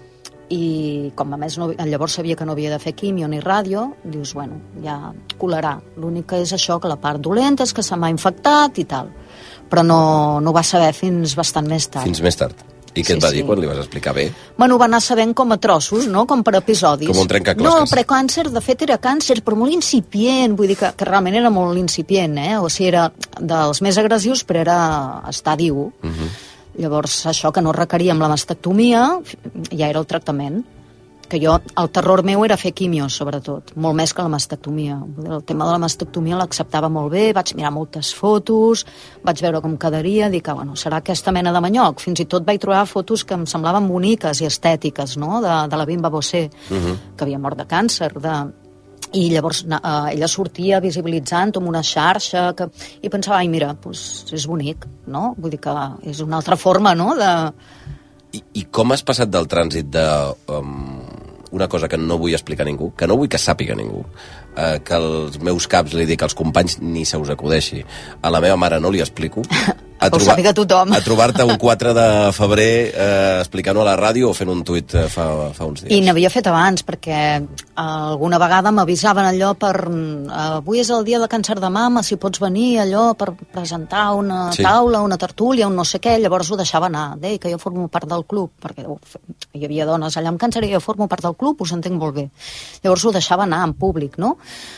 I com a més no, llavors sabia que no havia de fer quimio ni ràdio, dius, bueno, ja colarà. L'únic que és això, que la part dolenta és que se m'ha infectat i tal. Però no, no ho va saber fins bastant més tard. Fins més tard. I què sí, et va dir sí. quan li vas explicar bé? Bueno, va anar sabent com a trossos, no? Com per episodis. Com un trencaclosques. No, el precàncer, de fet, era càncer, però molt incipient. Vull dir que, que realment era molt incipient, eh? O sigui, era dels més agressius, però era estadi u. Uh-huh. Llavors, això que no requeríem la mastectomia, ja era el tractament. Que jo, el terror meu era fer quimio, sobretot, molt més que la mastectomia. El tema de la mastectomia l'acceptava molt bé, vaig mirar moltes fotos, vaig veure com quedaria, dic, bueno, serà aquesta mena de manyoc. Fins i tot vaig trobar fotos que em semblaven boniques i estètiques, no?, de, de la Bimba Bosé, uh-huh. que havia mort de càncer, de... i llavors eh, ella sortia visibilitzant amb una xarxa, que... i pensava, ai, mira, pues, és bonic, no? Vull dir que és una altra forma, no?, de... I, i com has passat del trànsit de... Um... una cosa que no vull explicar a ningú, que no vull que sàpiga ningú, eh, que als meus caps li dic als companys ni se us acudeixi, a la meva mare no li explico, a, trobar, a tothom. a trobar-te un quatre de febrer eh, explicant-ho a la ràdio o fent un tuit eh, fa, fa uns dies. I n'havia fet abans, perquè alguna vegada m'avisaven allò per... avui és el dia de càncer de mama, si pots venir allò per presentar una sí. taula, una tertúlia, un no sé què, llavors ho deixava anar. Deia que jo formo part del club, perquè hi havia dones allà amb càncer i jo formo part del club, us entenc molt bé. Llavors ho deixava anar en públic, no?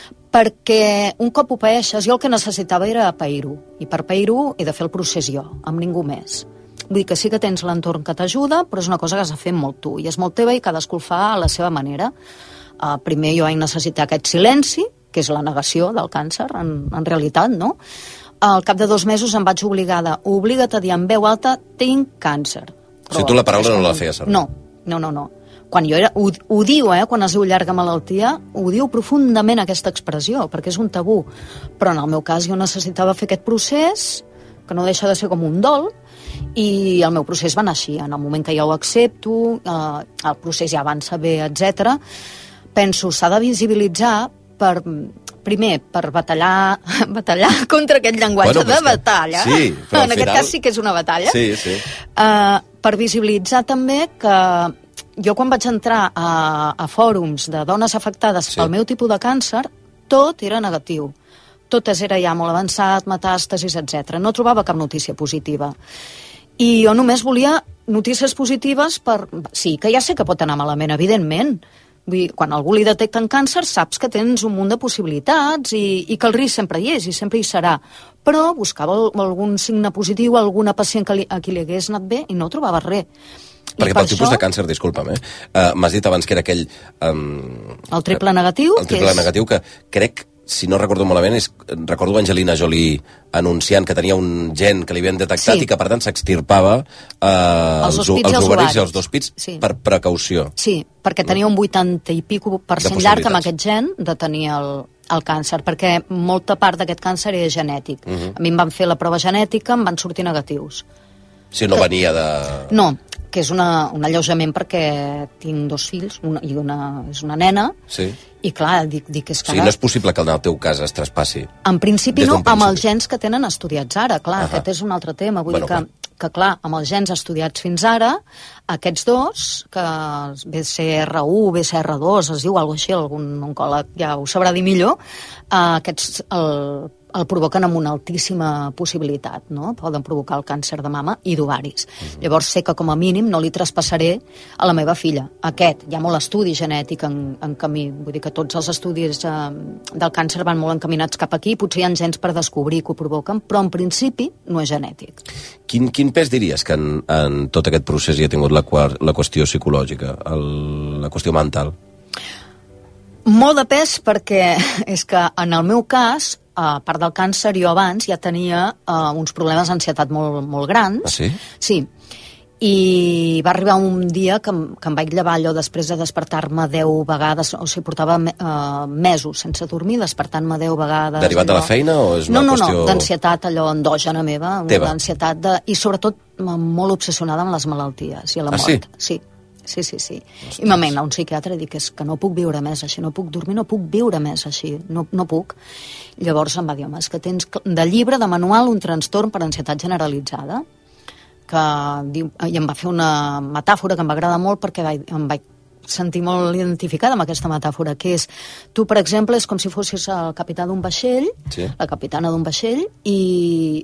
Perquè un cop ho paeixes, jo el que necessitava era pair-ho, i per pair-ho he de fer el procés jo, amb ningú més. Vull dir que sí que tens l'entorn que t'ajuda, però és una cosa que has de fer molt tu, i és molt teva i cadascú el fa a la seva manera. Uh, primer jo vaig necessitar aquest silenci, que és la negació del càncer, en, en realitat, no? Al cap de dos mesos em vaig obligada, obliga't a dir en veu alta, tinc càncer. Però, o sigui, tu la paraula no la feies servir? No, no, no, no. Quan jo era, ho, ho diu, eh, quan es diu llarga malaltia, ho diu profundament aquesta expressió, perquè és un tabú. Però en el meu cas jo necessitava fer aquest procés, que no deixa de ser com un dol, i el meu procés va anar així. En el moment que ja ho accepto, eh, el procés ja avança bé, etcètera. Penso, s'ha de visibilitzar per... primer, per batallar, batallar contra aquest llenguatge bueno, de batalla. Sí, però en final... aquest cas sí que és una batalla. Sí, sí. Uh, per visibilitzar també que jo quan vaig entrar a, a fòrums de dones afectades sí. pel meu tipus de càncer, tot era negatiu. Tot era ja molt avançat, metàstasis, etcètera. No trobava cap notícia positiva. I jo només volia notícies positives per... Sí, que ja sé que pot anar malament, evidentment. Vull dir, quan algú li detecten càncer saps que tens un munt de possibilitats i, i que el risc sempre hi és i sempre hi serà, però buscava algun signe positiu, alguna pacient que li, a qui li hagués anat bé i no trobava res. Perquè pel tipus això... de càncer, disculpa'm, eh? Uh, m'has dit abans que era aquell... Um, el triple negatiu? El triple que és... negatiu que crec, si no recordo malament, és, recordo Angelina Jolie anunciant que tenia un gen que li havien detectat sí. i que per tant s'extirpava uh, els, els, els ovaris i els dos pits sí. per precaució. Sí, perquè tenia un vuitanta i pico per cent llarg amb aquest gen de tenir el, el càncer, perquè molta part d'aquest càncer és genètic. Uh-huh. A mi em van fer la prova genètica, em van sortir negatius. Si no que... venia de... No, que és una, un alleujament perquè tinc dos fills una, i una és una nena, sí. I clar, dic, dic és que... O sigui, no és possible que en el teu cas es traspassi. En principi no, amb els gens que tenen estudiats ara, clar, uh -huh. aquest és un altre tema, vull bueno, dir que, clar. que clar, amb els gens estudiats fins ara, aquests dos, que B C R u, B C R dos, es diu alguna cosa així, algun oncòleg ja ho sabrà dir millor, eh, aquests... El, el provoquen amb una altíssima possibilitat, no? Poden provocar el càncer de mama i d'ovaris. Uh-huh. Llavors sé que com a mínim no li traspassaré a la meva filla. Aquest, hi ha molt estudi genètic en, en camí, vull dir que tots els estudis eh, del càncer van molt encaminats cap aquí, potser hi ha gens per descobrir que ho provoquen, però en principi no és genètic. Quin, quin pes diries que en, en tot aquest procés hi ha tingut la, la qüestió psicològica, el, la qüestió mental? Molt de pes perquè és que en el meu cas, a part del càncer, jo abans ja tenia uh, uns problemes d'ansietat molt, molt grans. Ah, sí? Sí. I va arribar un dia que, que em vaig llevar allò després de despertar-me deu vegades, o sigui, portava uh, mesos sense dormir, despertant-me deu vegades. Derivat allò... de la feina o és una no, no, qüestió... No, no, d'ansietat allò endògena meva, Teva. d'ansietat de... i sobretot molt obsessionada amb les malalties i a la ah, mort. Sí? Sí. Sí, sí, sí. Ostres. I m'amena a un psiquiatre i dic, és que no puc viure més així, no puc dormir, no puc viure més així, no, no puc. Llavors em va dir, home, és que tens de llibre, de manual, un trastorn per ansietat generalitzada, que diu, i em va fer una metàfora que em va agradar molt perquè vaig, em vaig sentir molt identificada amb aquesta metàfora, que és, tu, per exemple, és com si fossis el capità d'un vaixell, sí. la capitana d'un vaixell, i...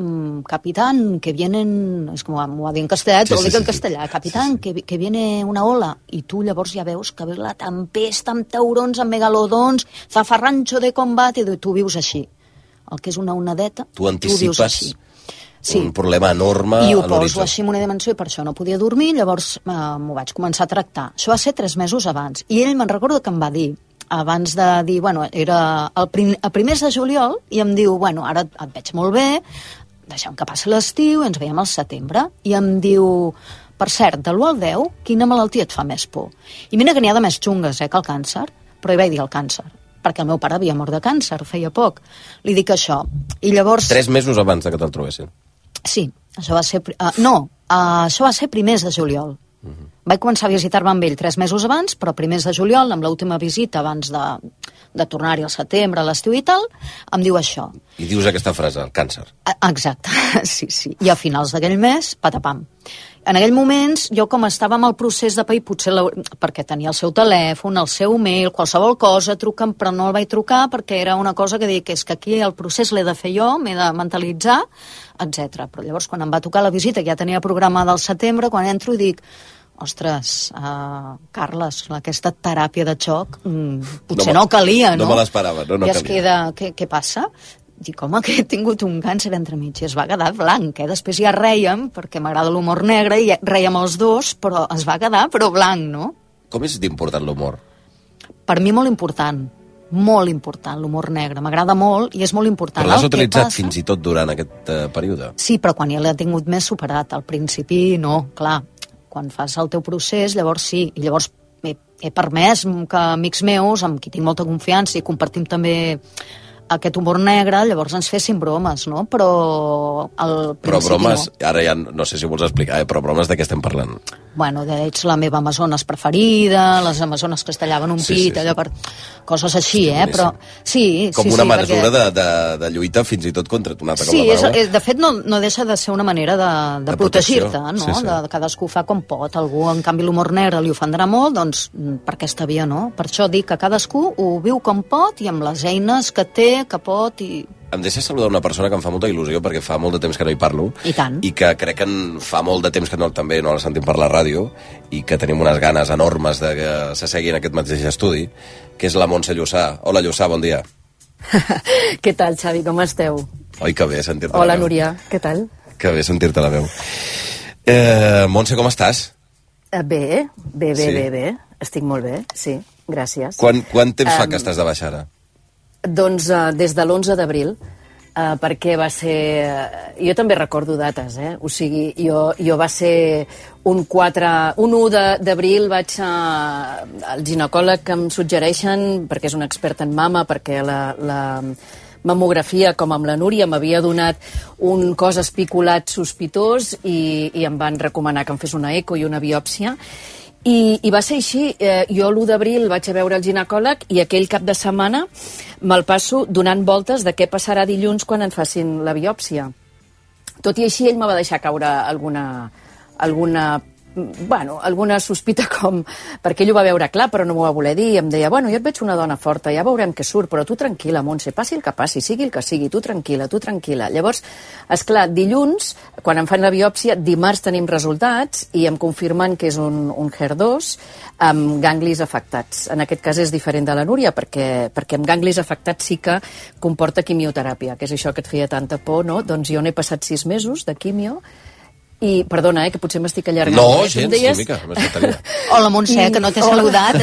capitán, que vienen, és com m'ho va dir en castellà, sí, sí, sí, en castellà, capitán, sí, sí. Que, que viene una ola, i tu llavors ja veus que ve la tempesta amb taurons, amb megalodons, zafarrancho de combat, i tu vius així. El que és una onadeta, tu anticipes tu vius així. Sí. Un problema enorme i ho a l'horitzó. Poso així en una dimensió i per això no podia dormir, llavors eh, m'ho vaig començar a tractar. Això va ser tres mesos abans. I ell me'n recordo que em va dir, abans de dir, bueno, era el prim, a primers de juliol, i em diu, bueno, ara et veig molt bé, deixem que passi l'estiu, ens veiem al setembre, i em diu, per cert, de l'u al deu, quina malaltia et fa més por? I mira que n'hi ha de més xungues, eh, que el càncer, però hi vaig dir el càncer, perquè el meu pare havia mort de càncer, feia poc. Li dic això. I llavors... Tres mesos abans de que te'l trobessin. Sí, això va ser... Uh, no, uh, això va ser primers de juliol. Uh -huh. Vaig començar a visitar-me amb ell tres mesos abans, però primers de juliol, amb l'última visita abans de, de tornar-hi al setembre, a l'estiu i tal, em diu això. I dius aquesta frase, el càncer. Exacte, sí, sí. I a finals d'aquell mes, patapam. En aquell moments, jo com estava amb el procés de pair, potser la, perquè tenia el seu telèfon, el seu mail, qualsevol cosa, truca'm, però no el vaig trucar perquè era una cosa que dic, és que aquí el procés l'he de fer jo, m'he de mentalitzar, etcètera. Però llavors, quan em va tocar la visita, que ja tenia programada al setembre, quan entro i dic, ostres, uh, Carles, aquesta teràpia de xoc, mm, potser no, no calia, no? No me l'esperava, no, no I calia. es queda, què, què passa? Dic, home, que he tingut un càncer entremig, i es va quedar blanc, eh? Després ja rèiem, perquè m'agrada l'humor negre, i rèiem els dos, però es va quedar, però blanc, no? Com és d'important l'humor? Per mi molt important, molt important, l'humor negre. M'agrada molt i és molt important. Però l'has utilitzat fins i tot durant aquest uh, període? Sí, però quan ja l'he tingut més superat. Al principi, no, clar. Quan fas el teu procés, llavors sí. I llavors he, he permès que amics meus, amb qui tinc molta confiança i compartim també aquest humor negre, llavors ens fessin bromes, no? Però al principi Però bromes, no. Ara ja no sé si ho vols explicar, eh? Però bromes de què estem parlant? Bueno, ets la meva amazones preferida, les amazones que es tallaven un sí, pit, sí, allò sí. per... Coses així, eh? Però... Sí, Com sí, una sí, mesura perquè... de, de, de lluita fins i tot contra una altra sí, com la paraula. És, de fet no, no deixa de ser una manera de, de, de protegir-te, no? Sí, sí. De, cadascú fa com pot. Algú, en canvi, l'humor negre li ofendrà molt, doncs per aquesta via no. Per això dic que cadascú ho viu com pot i amb les eines que té, que pot i... Em deixes saludar una persona que em fa molta il·lusió perquè fa molt de temps que no hi parlo. I tant. I que crec que en fa molt de temps que no, també no la sentim per la ràdio i que tenim unes ganes enormes de que se segui en aquest mateix estudi, que és la Montse Llussà. Hola, Llussà, bon dia. Què tal, Xavi, com esteu? Oi, que bé sentir-te Hola, la veu. Núria, què tal? Que bé sentir-te la veu. Eh, Montse, com estàs? Eh, bé, bé, bé, Sí. bé, bé. Estic molt bé, sí, gràcies. Quan, quant temps fa Em, que estàs de baixa ara? Doncs uh, des de l'onze d'abril, uh, perquè va ser... Uh, jo també recordo dates, eh? O sigui, jo, jo va ser un, quatre, un u d'abril vaig a, al ginecòleg que em suggereixen, perquè és un expert en mama, perquè la, la mamografia, com amb la Núria, m'havia donat un cos espiculat sospitós i, i em van recomanar que em fes una eco i una biòpsia. I, i va ser així. Eh, jo l'u d'abril vaig a veure el ginecòleg i aquell cap de setmana me'l passo donant voltes de què passarà dilluns quan em facin la biòpsia. Tot i així, ell me va deixar caure alguna... alguna bueno, alguna sospita com... perquè ell ho va veure clar, però no m'ho va voler dir, i em deia, bueno, jo et veig una dona forta, ja veurem què surt, però tu tranquil·la, Montse, passi el que passi, sigui el que sigui, tu tranquil·la, tu tranquil·la. Llavors, esclar, dilluns, quan em fan la biòpsia, dimarts tenim resultats i em confirmen que és un, un H E R dos amb ganglis afectats. En aquest cas és diferent de la Núria, perquè, perquè amb ganglis afectats sí que comporta quimioteràpia, que és això que et feia tanta por, no? Doncs jo n'he passat sis mesos de quimio. I, perdona, eh, que potser m'estic allargant. No, eh? gens, deies... sí, mica, m'estic Hola, Montse, que no t'he saludat.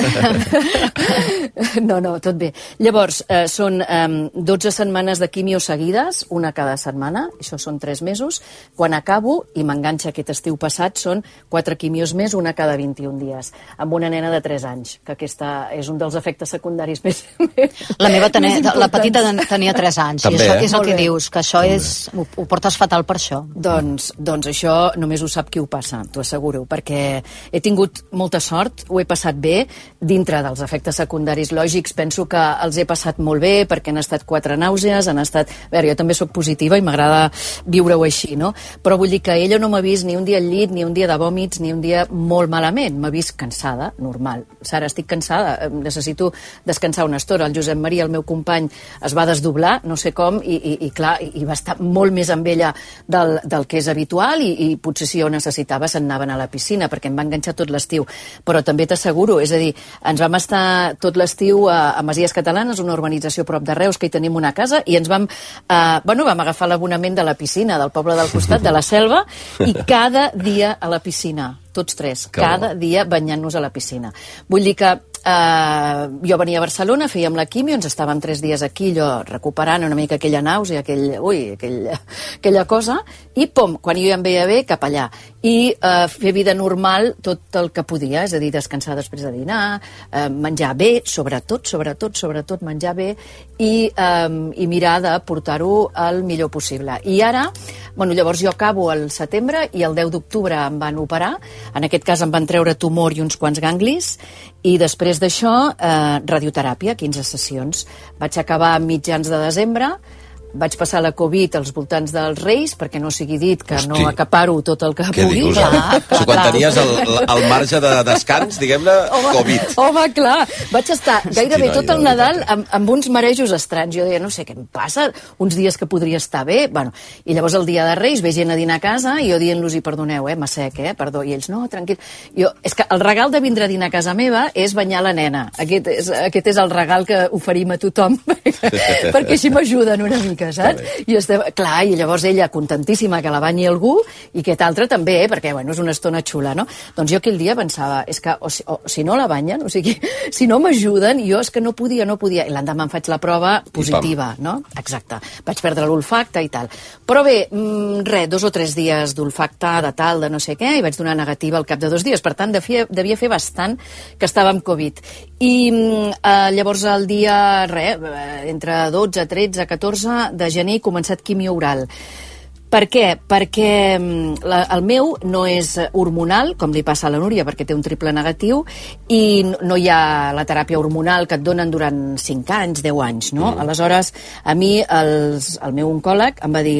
No, no, tot bé. Llavors, eh, són eh, dotze setmanes de quimio seguides, una cada setmana, això són tres mesos. Quan acabo, i m'enganxa aquest estiu passat, són quatre quimios més, una cada vint-i-un dies, amb una nena de tres anys, que aquesta és un dels efectes secundaris més, La meva tenia, més la petita tenia tres anys, També, i això eh? és el Molt que bé. dius, que això és, ho, ho portes fatal per això. Doncs, doncs això només ho sap qui ho passa, t'ho asseguro, perquè he tingut molta sort, ho he passat bé, dintre dels efectes secundaris lògics, penso que els he passat molt bé, perquè han estat quatre nàusees, han estat... A veure, jo també sóc positiva i m'agrada viure-ho així, no? Però vull dir que ella no m'ha vist ni un dia al llit, ni un dia de vòmits, ni un dia molt malament, m'ha vist cansada, normal. Sara, estic cansada, necessito descansar una estona. El Josep Maria, el meu company, es va desdoblar, no sé com, i, i, i clar, i va estar molt més amb ella del, del que és habitual, i, i potser si jo necessitava se'n anaven a la piscina, perquè em va enganxar tot l'estiu. Però també t'asseguro, és a dir, ens vam estar tot l'estiu a, a Masies Catalanes, una urbanització prop de Reus, que hi tenim una casa, i ens vam, eh, bueno, vam agafar l'abonament de la piscina del poble del costat, de la Selva, i cada dia a la piscina, tots tres, Que cada bo. dia banyant-nos a la piscina. Vull dir que Uh, jo venia a Barcelona, fèiem la quimio, ens estàvem tres dies aquí, jo recuperant una mica aquella nàusea, aquell, ui, aquell, aquella cosa, i pom, quan jo ja em veia bé, cap allà. I uh, fer vida normal tot el que podia, és a dir, descansar després de dinar, uh, menjar bé, sobretot, sobretot, sobretot menjar bé, i, um, i mirar de portar-ho el millor possible. I ara, bueno, llavors jo acabo al setembre i el deu d'octubre em van operar, en aquest cas em van treure tumor i uns quants ganglis, i després d'això, eh, radioteràpia, quinze sessions. Vaig acabar a mitjans de desembre, vaig passar la Covid als voltants dels Reis, perquè no sigui dit que Hosti. no acaparo tot el que Què pugui. dius, clar, eh? clar, Si quan clar. tenies el, el marge de descans, diguem-ne, Covid. Home, clar, vaig estar gairebé Hosti, tot el Nadal amb, amb uns marejos estranys. Jo deia, no sé què em passa, uns dies que podria estar bé. Bueno, i llavors el dia de Reis ve gent a dinar a casa i jo dient-los, i perdoneu, eh, m'ha sec, eh, perdó. I ells, no, tranquil. Jo, és que el regal de vindre a dinar a casa meva és banyar la nena. Aquest és, aquest és el regal que oferim a tothom, perquè així m'ajuden una mica, saps? I estem, clar, i llavors ella contentíssima que la banyi algú, i aquest altre també, eh, perquè bueno, és una estona xula, no? Doncs jo aquell dia pensava, és que o, si- o, si no la banyen, o sigui, si no m'ajuden, jo és que no podia, no podia. I l'endemà em faig la prova positiva, no? Exacte. Vaig perdre l'olfacte i tal. Però bé, mm, res, dos o tres dies d'olfacte, de tal, de no sé què, i vaig donar negativa al cap de dos dies. Per tant, devia, devia fer bastant que estava amb Covid. I mm, eh, llavors el dia, res, eh, entre dotze, tretze, catorze de gener he començat quimio oral. Per què? Perquè mm, la, el meu no és hormonal, com li passa a la Núria, perquè té un triple negatiu, i no, no hi ha la teràpia hormonal que et donen durant cinc anys, deu anys, no? Mm. Aleshores, a mi els, el meu oncòleg em va dir,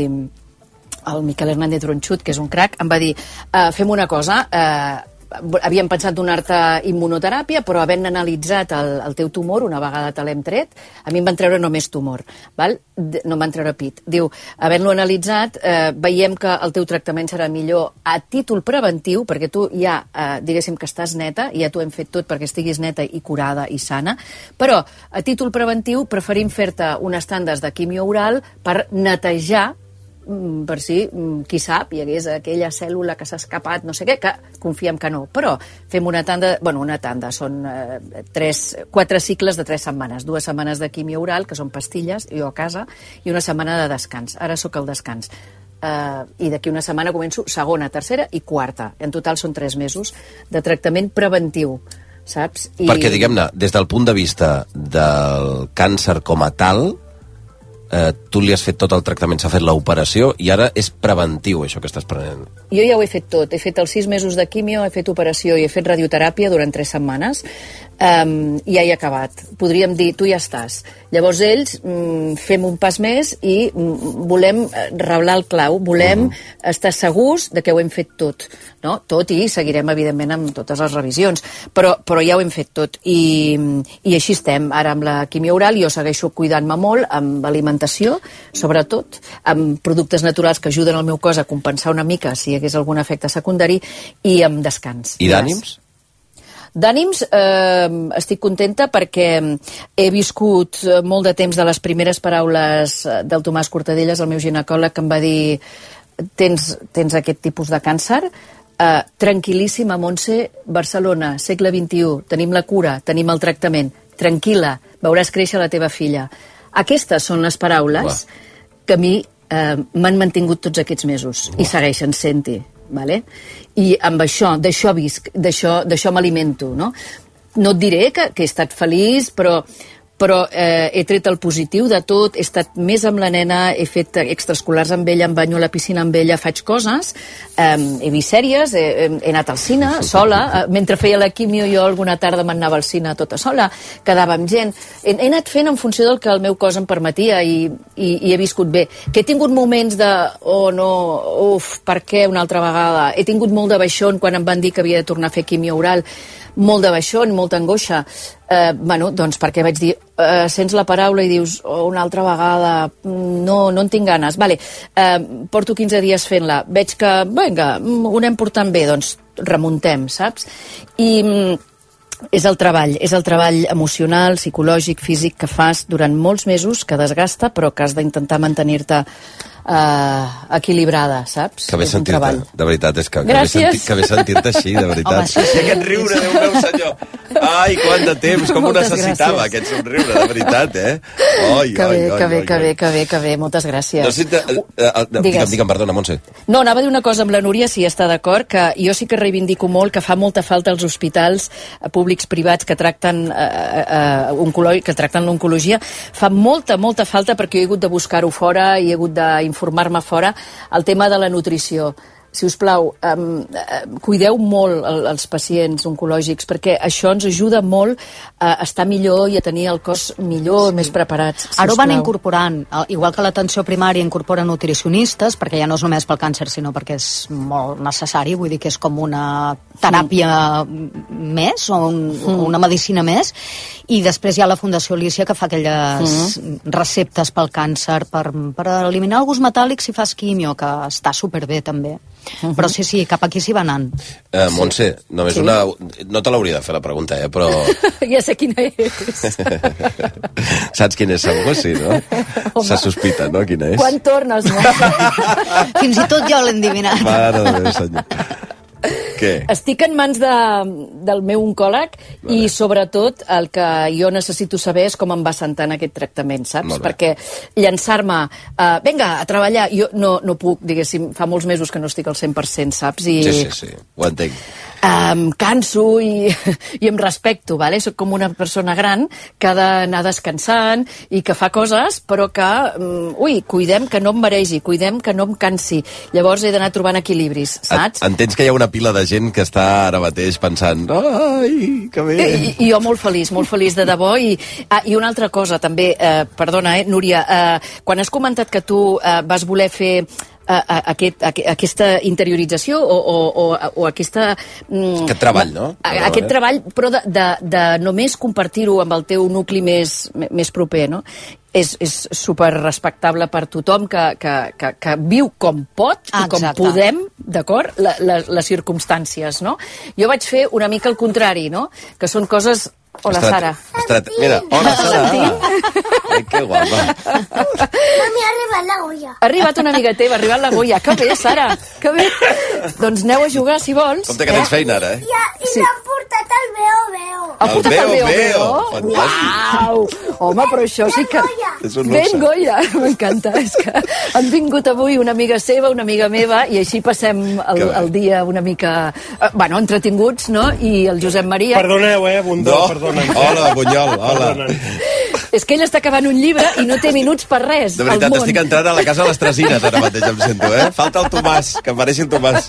el Miquel Hernández Bronchut, que és un crac, em va dir, uh, fem una cosa, uh, havíem pensat donar-te immunoteràpia, però havent analitzat el, el teu tumor, una vegada te l'hem tret, a mi em van treure només tumor, val? No em van treure pit. Diu, havent-lo analitzat, eh, veiem que el teu tractament serà millor a títol preventiu, perquè tu ja, eh, diguéssim que estàs neta, i ja t'ho hem fet tot perquè estiguis neta i curada i sana, però a títol preventiu preferim fer-te unes tandes de quimio oral per netejar, per si, qui sap, hi hagués aquella cèl·lula que s'ha escapat, no sé què, que confiem que no. Però fem una tanda, bueno, una tanda, són eh, tres, quatre cicles de tres setmanes. Dues setmanes de quimio oral, que són pastilles, jo a casa, i una setmana de descans. Ara sóc al descans. Uh, I d'aquí una setmana començo segona, tercera i quarta. En total són tres mesos de tractament preventiu, saps? I... Perquè, diguem-ne, des del punt de vista del càncer com a tal, eh, tu li has fet tot el tractament, s'ha fet l'operació, i ara és preventiu, això que estàs prenent. Jo ja ho he fet tot. He fet els sis mesos de quimio, he fet operació i he fet radioteràpia durant tres setmanes, um, i ja he acabat. Podríem dir, tu ja estàs. Llavors ells mm, fem un pas més i mm, volem reblar el clau, volem uh -huh. estar segurs de que ho hem fet tot, no? Tot, i seguirem, evidentment, amb totes les revisions, però, però ja ho hem fet tot, i, i així estem. Ara amb la quimio oral jo segueixo cuidant-me molt, amb alimentació, sobretot, amb productes naturals que ajuden el meu cos a compensar una mica si hi hagués algun efecte secundari, i amb descans. I d'ànims? D'ànims, eh, estic contenta perquè he viscut molt de temps de les primeres paraules del Tomàs Cortadellas, el meu ginecòleg, que em va dir tens, tens aquest tipus de càncer, eh, tranquil·líssima, Montse, Barcelona, segle vint-i-u, tenim la cura, tenim el tractament, tranquil·la, veuràs créixer la teva filla. Aquestes són les paraules Uah. que a mi eh, m'han mantingut tots aquests mesos Uah. i segueixen sent-hi. Vale? I amb això, d'això visc, d'això m'alimento, no? No et diré que, que he estat feliç, però, però eh, he tret el positiu de tot, he estat més amb la nena, he fet extraescolars amb ella, em banyo a la piscina amb ella, faig coses, eh, he vist sèries, he, he anat al cine sola, eh, mentre feia la quimio jo alguna tarda m'anava al cine tota sola, quedava amb gent, he, he anat fent en funció del que el meu cos em permetia, i, i, i he viscut bé. Que he tingut moments de, oh no, uf, per què una altra vegada? He tingut molt de baixón quan em van dir que havia de tornar a fer quimio oral, molt de baixón, molta angoixa. Eh, bueno, doncs perquè vaig dir, eh, sents la paraula i dius, oh, una altra vegada, no, no en tinc ganes. Vale, eh, porto quinze dies fent-la, veig que, vinga, ho anem portant bé, doncs remuntem, saps? I mm, és el treball, és el treball emocional, psicològic, físic que fas durant molts mesos, que desgasta, però que has d'intentar mantenir-te Uh, equilibrada, saps? Que bé sentir-te, de veritat, és que, que bé, senti, que bé sentir-te així, de veritat. Home, sí, sí. I aquest riure, Déu meu senyor. Ai, quant de temps, com ho necessitava, gràcies. Aquest somriure, de veritat, eh? Oi, que oi, bé, oi, que bé, oi, que bé, que bé, que bé, moltes gràcies. No sé, uh, uh, uh, digue'm, digue'm, perdona, Montse. No, anava a dir una cosa amb la Núria, si està d'acord, que jo sí que reivindico molt que fa molta falta als hospitals uh, públics privats que tracten uh, uh, que tracten l'oncologia, fa molta, molta falta, perquè jo he hagut de buscar-ho fora i he hagut d'informar-me fora, el tema de la nutrició. Si us plau, um, uh, cuideu molt el, els pacients oncològics, perquè això ens ajuda molt a estar millor i a tenir el cos millor, sí. més preparats. Si Ara ho van incorporant, igual que l'atenció primària incorpora nutricionistes, perquè ja no és només pel càncer, sinó perquè és molt necessari, vull dir que és com una teràpia mm. més, o un, mm. una medicina més, i després hi ha la Fundació Alícia que fa aquelles mm. receptes pel càncer per, per eliminar els metàl·lics si fas quimio, que està superbé també. Uh-huh. Però sí, sí, cap aquí s'hi va anant. Uh, Montse, només sí. una... No te l'hauria de fer la pregunta, eh, però... Ja sé quina és. Saps quina és, segur, sí, no? Home. Se sospita, no, quina és? Quan tornes, Montse? Fins i tot jo l'he endivinat. Mare de Déu, senyor. Què? Estic en mans de, del meu oncòleg vale. I sobretot el que jo necessito saber és com em va sentant aquest tractament, saps? Perquè llançar-me, uh, vinga, a treballar, jo no, no puc, diguéssim, fa molts mesos que no estic al cent per cent, saps? I, sí, sí, sí, ho entenc. Em canso i, i em respecto, vale? Soc com una persona gran que ha d'anar descansant i que fa coses, però que, um, ui, cuidem que no em maregi, cuidem que no em cansi. Llavors he d'anar trobant equilibris, saps? Entens que hi ha una pila de gent que està ara mateix pensant ai, que bé. I, i jo molt feliç, molt feliç de debò. I, ah, i una altra cosa també, eh, perdona, eh, Núria, eh, quan has comentat que tu eh, vas voler fer A, a, aquest, a, aquesta interiorització o, o, o, o aquesta... Mm, aquest treball, no? A, aquest treball, però de, de, de només compartir-ho amb el teu nucli més, més proper, no? És, és super respectable per tothom que, que, que, que viu com pot i com Exacte. podem, d'acord? La, la, les circumstàncies, no? Jo vaig fer una mica el contrari, no? Que són coses... Hola, Estrat, Sara. Estrat, mira, hola, Sara. Ai, que guapa. Mami, ha arribat la Goya. Ha arribat una amiga teva, ha arribat la Goya. Que bé, Sara, que bé. Doncs aneu a jugar, si vols. Compte que tens feina, ara, eh? I, i sí. l'han portat al Veo Veo. Ha portat el Veo Veo? Fantàstic. Uau! Home, però això sí que... És un ben Goya, m'encanta. És que han vingut avui una amiga seva, una amiga meva, i així passem el, el dia una mica... Eh, bueno, entretinguts, no? I el Josep Maria... Perdoneu, eh, Bundó, no. perdona. Hola, Bunyol, hola. És que ell està acabant un llibre i no té minuts per res. De veritat, estic entrant a la casa de les Tresines ara mateix, em sento, eh? Falta el Tomàs, que em pareixi el Tomàs.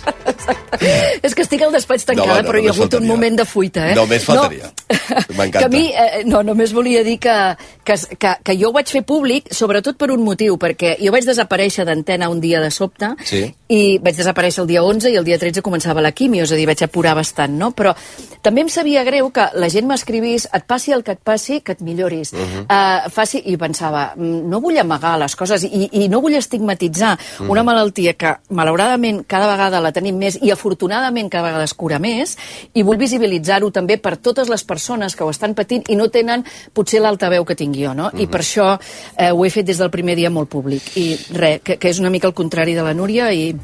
És que estic al despatx tancada, no, no, però hi ha hagut faltaria. Un moment de fuita, eh? Només faltaria. No, m'encanta. Que a mi, eh, no, només volia dir que, que, que, que jo ho vaig fer públic, sobretot per un motiu, perquè jo vaig desaparèixer d'antena un dia de sobte, sí. I vaig desaparèixer el dia onze i el dia tretze començava la quimio, és a dir, vaig apurar bastant, no? Però també em sabia greu que la gent m'escrivís, et passi el que et passi, que et milloris. Uh -huh. uh, faci... I pensava, no vull amagar les coses i, i no vull estigmatitzar uh -huh. una malaltia que, malauradament, cada vegada la tenim més i afortunadament cada vegada es cura més, i vull visibilitzar-ho també per totes les persones que ho estan patint i no tenen potser l'altaveu que tinc jo, no? Uh -huh. I per això eh, ho he fet des del primer dia molt públic. I res, que, que és una mica el contrari de la Núria i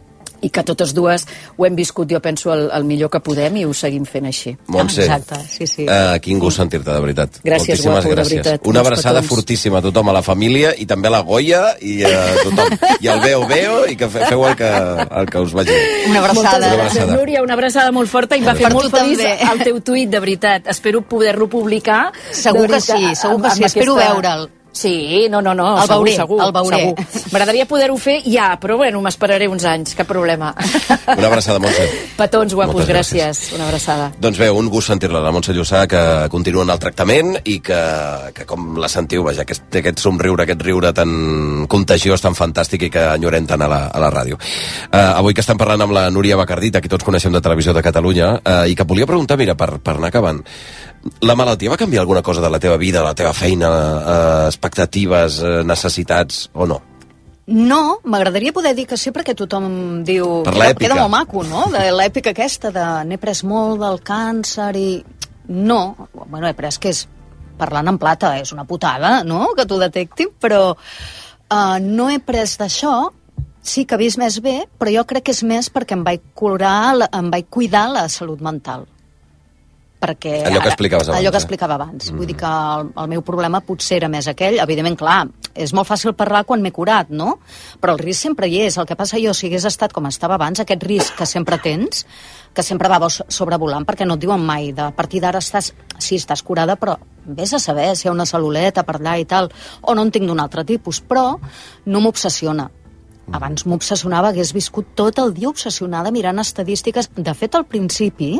i que totes dues ho hem viscut, jo penso, el, el millor que podem i ho seguim fent així. Montse, exacte, sí, sí. Uh, quin gust sentir-te, de veritat. Gràcies, moltíssimes guapo, gràcies. de veritat. Una abraçada fortíssima a tothom, a la família i també a la Goya i a tothom. I al Veo Veo i que feu el que, el que us vagi dir. Una abraçada. Moltes gràcies, abraçada. Núria, una abraçada molt forta i em va fer molt feliç el teu tuit, de veritat. Espero poder-lo publicar. Segur que sí, segur que sí. Espero veure'l. Sí, no, no, no, el segur, veuré, segur. El veuré. M'agradaria poder-ho fer ja, però bueno, m'esperaré uns anys, cap problema. Una abraçada, Montse. Petons guapos, Moltes gràcies. gràcies. Una abraçada. Doncs bé, un gust sentir-la, la Montse Llussà, que continua en el tractament i que, que com la sentiu, vaja, que té aquest somriure, aquest riure tan contagiós, tan fantàstic i que enyorem tant a la, a la ràdio. Uh, avui que estem parlant amb la Núria Bacardita, que tots coneixem de Televisió de Catalunya, uh, i que volia preguntar, mira, per, per anar acabant, la malaltia va canviar alguna cosa de la teva vida, de la teva feina, uh, expectatives, uh, necessitats, o no? No, m'agradaria poder dir que sí, perquè tothom diu... Per l'èpica. Queda molt maco, no?, de l'èpica aquesta de n'he pres molt del càncer i... No, bueno, he pres que és, parlant en plata, és una putada, no?, que t'ho detectin, però uh, no he pres d'això. Sí que he vist més bé, però jo crec que és més perquè em vaig curar, em vaig cuidar la salut mental. Perquè allò que explicaves abans. Allò que explicava abans. Mm. Vull dir que el, el meu problema potser era més aquell. Evidentment, clar, és molt fàcil parlar quan m'he curat, no? Però el risc sempre hi és. El que passa jo, si hagués estat com estava abans, aquest risc que sempre tens, que sempre va sobrevolant, perquè no et diuen mai, de a partir d'ara estàs, sí, estàs curada, però vés a saber si hi ha una cel·luleta per allà i tal, o no en tinc d'un altre tipus, però no m'obsessiona. Abans m'obsessionava, hagués viscut tot el dia obsessionada mirant estadístiques. De fet, al principi,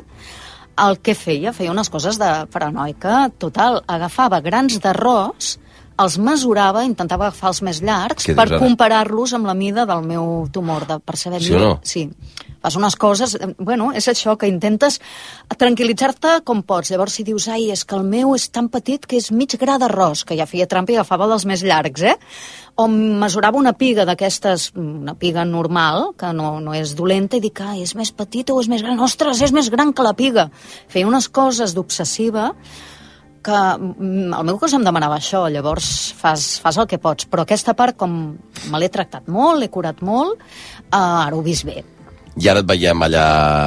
el que feia, feia unes coses de paranoica total. Agafava grans d'arròs, els mesurava, intentava agafar els més llargs per comparar-los amb la mida del meu tumor, de, per saber... Sí o no? Sí. Fas unes coses... Bueno, és això, que intentes tranquil·litzar-te com pots. Llavors, si dius, ai, és que el meu és tan petit que és mig gra d'arròs, que ja feia trampa i agafava dels més llargs, eh? O mesurava una piga d'aquestes, una piga normal, que no, no és dolenta, i dic, ai, és més petita o és més gran? Ostres, és més gran que la piga! Feia unes coses d'obsessiva que el meu cos em demanava això, llavors fas, fas el que pots. Però aquesta part, com me l'he tractat molt, l'he curat molt, eh, ara ho he vist bé. I ara et veiem allà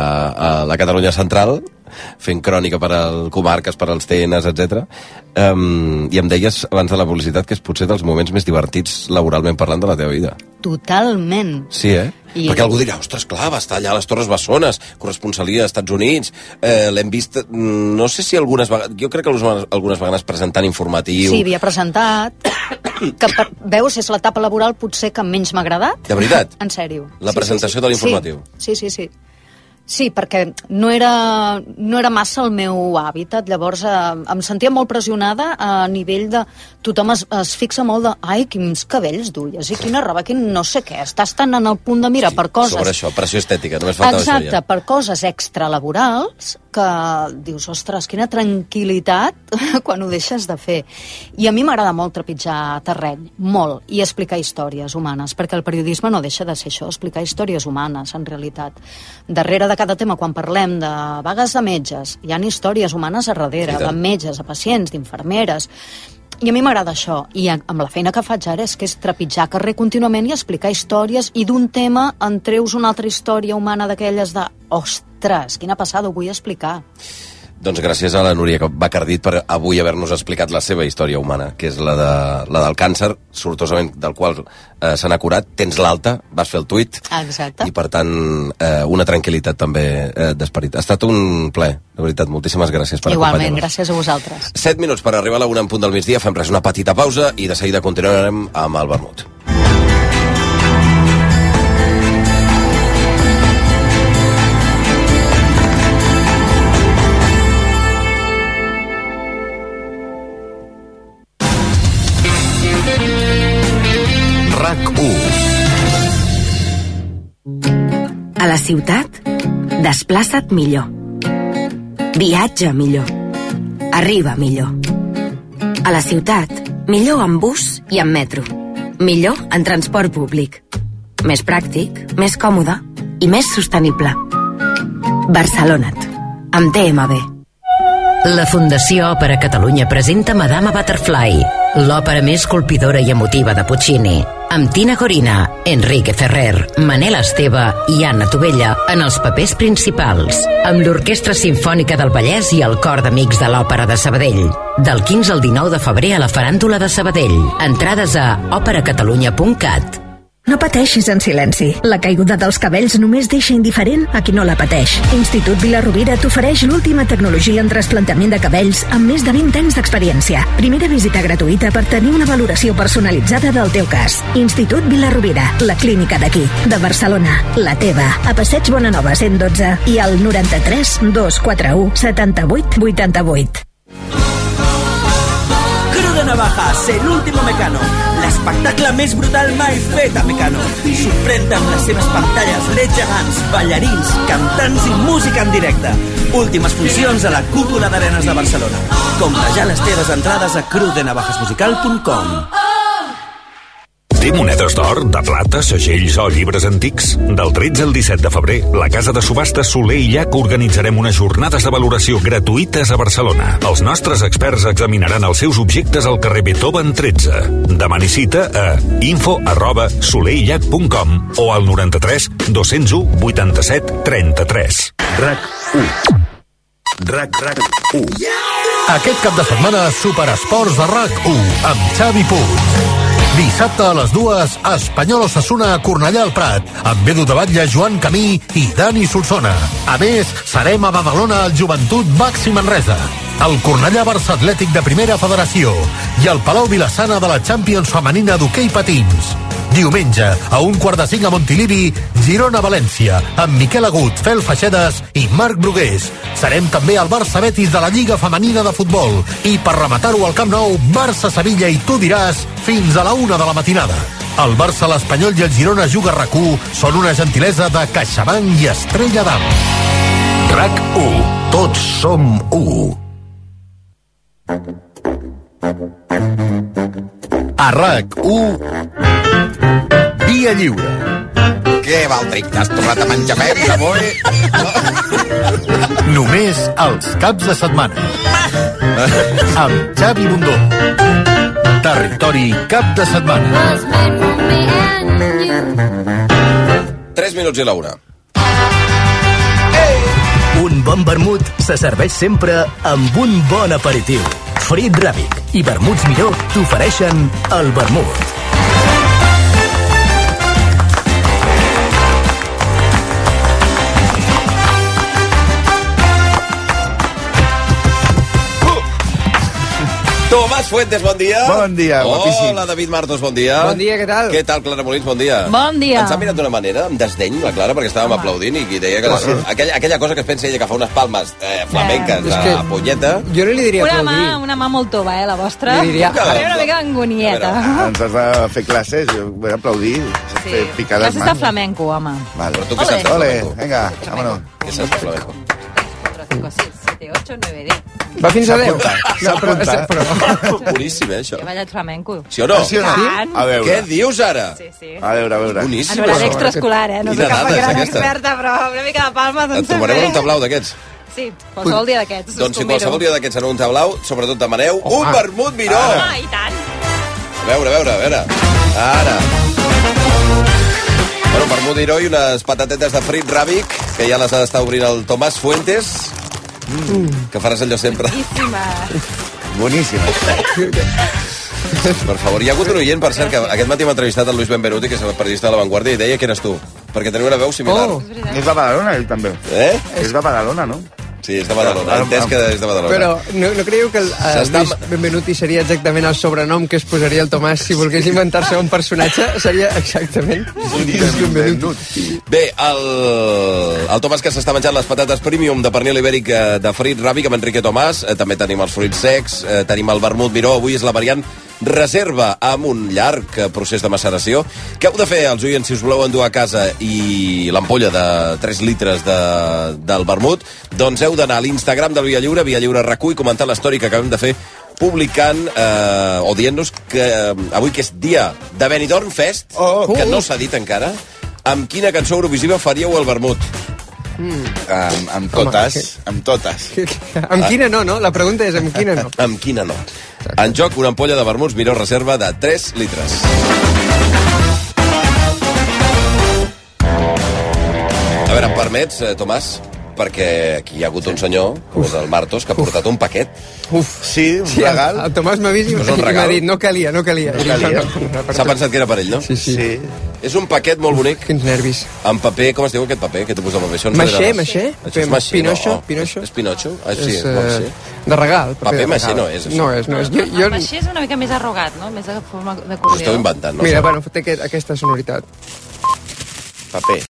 a la Catalunya Central, fent crònica per al comarques, per als T Ns, etcètera. Um, I em deies abans de la publicitat que és potser dels moments més divertits laboralment parlant de la teva vida. Totalment. Sí, eh? I... Perquè algú dirà, ostres, clar, va estar allà a les Torres Bessones, corresponsalia als Estats Units, eh, l'hem vist, no sé si algunes vegades, jo crec que algunes vegades presentant informatiu... Sí, havia presentat, que per, veus, és l'etapa laboral potser que menys m'ha agradat. De veritat? En sèrio. La sí, presentació sí, sí. de l'informatiu. Sí, sí, sí. Sí, perquè no era, no era massa el meu hàbitat, llavors eh, em sentia molt pressionada a nivell de... Tothom es, es fixa molt de, ai, quins cabells duies, i quina roba, quin no sé què, estàs tan en el punt de mira sí, per coses... Sobre això, pressió estètica, només faltava Exacte, això ja. per coses extralaborals que dius, ostres, quina tranquil·litat quan ho deixes de fer. I a mi m'agrada molt trepitjar terreny, molt, i explicar històries humanes, perquè el periodisme no deixa de ser això, explicar històries humanes, en realitat. Darrere de cada tema, quan parlem de vagues de metges, hi ha històries humanes a darrere, de metges, a pacients, d'infermeres, i a mi m'agrada això, i amb la feina que faig ara és que és trepitjar carrer contínuament i explicar històries, i d'un tema en treus una altra història humana d'aquelles de, ostres, quina passada, ho vull explicar. Doncs gràcies a la Núria Bacardit per avui haver-nos explicat la seva història humana, que és la, de, la del càncer, sortosament del qual eh, se n'ha curat. Tens l'alta, vas fer el tuit. Exacte. I, per tant, eh, una tranquil·litat també eh, d'esperit. Ha estat un ple, de veritat. Moltíssimes gràcies per acompanyar-nos. Igualment, gràcies a vosaltres. Set minuts per arribar a la una en punt del migdia. Fem res, una petita pausa i de seguida continuarem amb el vermut. A la ciutat, desplaça't millor. Viatja millor. Arriba millor. A la ciutat, millor en bus i en metro. Millor en transport públic. Més pràctic, més còmode i més sostenible. Barcelona't, amb D M B. La Fundació Òpera Catalunya presenta Madama Butterfly, l'òpera més colpidora i emotiva de Puccini, amb Tina Corina, Enrique Ferrer, Manel Esteve i Anna Tovella en els papers principals, amb l'Orquestra Simfònica del Vallès i el Cor d'Amics de l'Òpera de Sabadell. Del quinze al dinou de febrer a la Faràndula de Sabadell. Entrades a òpera catalunya punt cat. No pateixis en silenci. La caiguda dels cabells només deixa indiferent a qui no la pateix. Institut Vila-rovira t'ofereix l'última tecnologia en trasplantament de cabells amb més de vint anys d'experiència. Primera visita gratuïta per tenir una valoració personalitzada del teu cas. Institut Vila-rovira, la clínica d'aquí, de Barcelona, la teva. A Passeig Bonanova cent dotze i al noranta-tres dos quatre u setanta-vuit vuitanta-vuit. Cru de Navajas, el último Mecano. L'espectacle més brutal mai fet a Mecano. Sorprèn-te amb les seves pantalles L E D gegants, ballarins, cantants i música en directe. Últimes funcions a la Cúpula d'Arenes de Barcelona. Compra ja les teves entrades a cru de navajas musical punt com. Té monedes d'or, de plata, segells o llibres antics? Del tretze al disset de febrer, la Casa de Subhastes Soler i Llach organitzarem unes jornades de valoració gratuïtes a Barcelona. Els nostres experts examinaran els seus objectes al carrer Beethoven tretze. Demani cita a info arroba soleillach punt com o al noranta-tres dos zero u vuitanta-set trenta-tres. RAC u. RAC, RAC u. Aquest cap de setmana, Superesports de RAC u, amb Xavi Puig. Dissabte a les dues, Espanyol Osasuna a Cornellà al Prat, amb Edu de Batlle, Joan Camí i Dani Solsona. A més, serem a Badalona al Joventut Baxi Manresa, el Cornellà Barça Atlètic de Primera Federació i el Palau Vilassana de la Champions Femenina d'Hoquei Patins. Diumenge, a un quart de cinc a Montilivi, Girona-València, amb Miquel Agut, Fel Feixedes i Marc Brugués. Serem també al Barça-Betis de la Lliga Femenina de Futbol. I per rematar-ho al Camp Nou, Barça-Sevilla i tu diràs fins a la una de la matinada. El Barça, l'Espanyol i el Girona Juga RAC u són una gentilesa de CaixaBank i Estrella d'Am. RAC u. Tots som u. A RAC u, Via Lliure. Què, Valdric, t'has tornat a menjar pèl, avui? Només els caps de setmana. Amb Xavi Bundó. Territori cap de setmana. Tres minuts i la una. Un bon vermut se serveix sempre amb un bon aperitiu. Frit Ràbic i Vermuts Miró t'ofereixen el vermut. Tomàs Fuentes, bon dia. Bon dia, guapíssim. Hola, David Martos, bon dia. Bon dia, què tal? Què tal, Clara Molins, bon dia. Bon dia. Ens ha mirat d'una manera, amb desdeny, la Clara, perquè estàvem aplaudint i deia que... Sí. Aquella, aquella cosa que es pensa ella que fa unes palmes eh, flamenques eh, a que... punyeta. Jo no li diria una aplaudir. Mà, una mà molt tova, eh, la vostra. Li diria... Faré una mica d'angonieta. Ens has de fer classes, jo vull aplaudir. Sí. Fer picades Classes de flamenco, home. Vale. Però tu què saps de Ole, flamenco? venga, vámonos. Què saps de flamenco? cuatro, cinco, seis, siete, ocho, nueve, diez. Va fins a deu. S'ha apuntat. Boníssim, eh, això. Jo he ballat flamenco. Sí o no? Sí o no? Tant. A veure. Què dius ara? Sí, sí. A veure, a veure. Boníssim. En horari extraescolar, eh? No Quina soc cap dada és gran aquesta? experta, però una mica de palmes en Et sé trobarem en un fer. tablau d'aquests. Sí, qualsevol dia d'aquests. us Doncs si convido. qualsevol dia d'aquests en un tablau, sobretot demaneu Oh, un ah. vermut Miró. Ah, i tant. A veure, a veure, a veure. Ara. Bueno, vermut Miró i unes patatetes de frit ràbic, que ja les ha d'estar obrint el Tomàs Fuentes. Mm. Que faràs allò sempre. Boníssima. Per favor, hi ha hagut un oient, per cert, que aquest matí m'ha entrevistat el Luis Benvenuti, que és el periodista de La Vanguardia, i deia que eres tu, perquè teniu una veu similar. Oh, és de Badalona, ell també. Eh? És de Badalona, no? Sí, és de Badalona, he entès que és de Badalona. Però no, no creieu que el uh, Luis Benvenuti seria exactament el sobrenom que es posaria el Tomàs si volgués inventar-se un personatge? Seria exactament Luis Benvenuti. Bé, el, el Tomàs que s'està menjant les patates premium de pernil ibèric de Frit Ràbic amb Enrique Tomàs, eh, també tenim els fruits secs, eh, tenim el vermut Miró, avui és la variant reserva amb un llarg procés de maceració. Què heu de fer, els oients, si us voleu endur a casa i l'ampolla de tres litres de, del vermut? Doncs heu d'anar a l'Instagram del Via Lliure, Via Lliure R Q, i comentar l'història que acabem de fer publicant eh, o dient-nos que eh, avui que és dia de Benidorm Fest, oh, oh. que no s'ha dit encara, amb quina cançó eurovisiva faríeu el vermut? Mm. Amb, amb totes, Home, amb totes. Amb quina no, no? La pregunta és amb quina no. Amb quina no. En joc, una ampolla de vermuts Miró reserva de tres litres. A veure, em permets, eh, Tomàs? Perquè aquí hi ha hagut un senyor, com el del Martos, que ha portat un paquet. Uf. Sí, un sí, regal. El, el Tomàs m'ha vist i m'ha dit, no calia, no calia. No calia. S'ha pensat que era per ell, no? Sí, sí. sí. És un paquet molt bonic. Quins nervis. Amb paper, com es diu aquest paper? Què t'ho posa paper? Maixé, maixé. Pinocho, no, Pinocho. És Pinocho? Ah, sí, és, uh, sí. De regal. Paper maixé no és, això. No és, no és. Jo, jo... El maixé és una mica més arrugat, no? Més de forma de cordió. Ho esteu inventant, no? Mira, bueno, té aquest, aquesta sonoritat. Paper.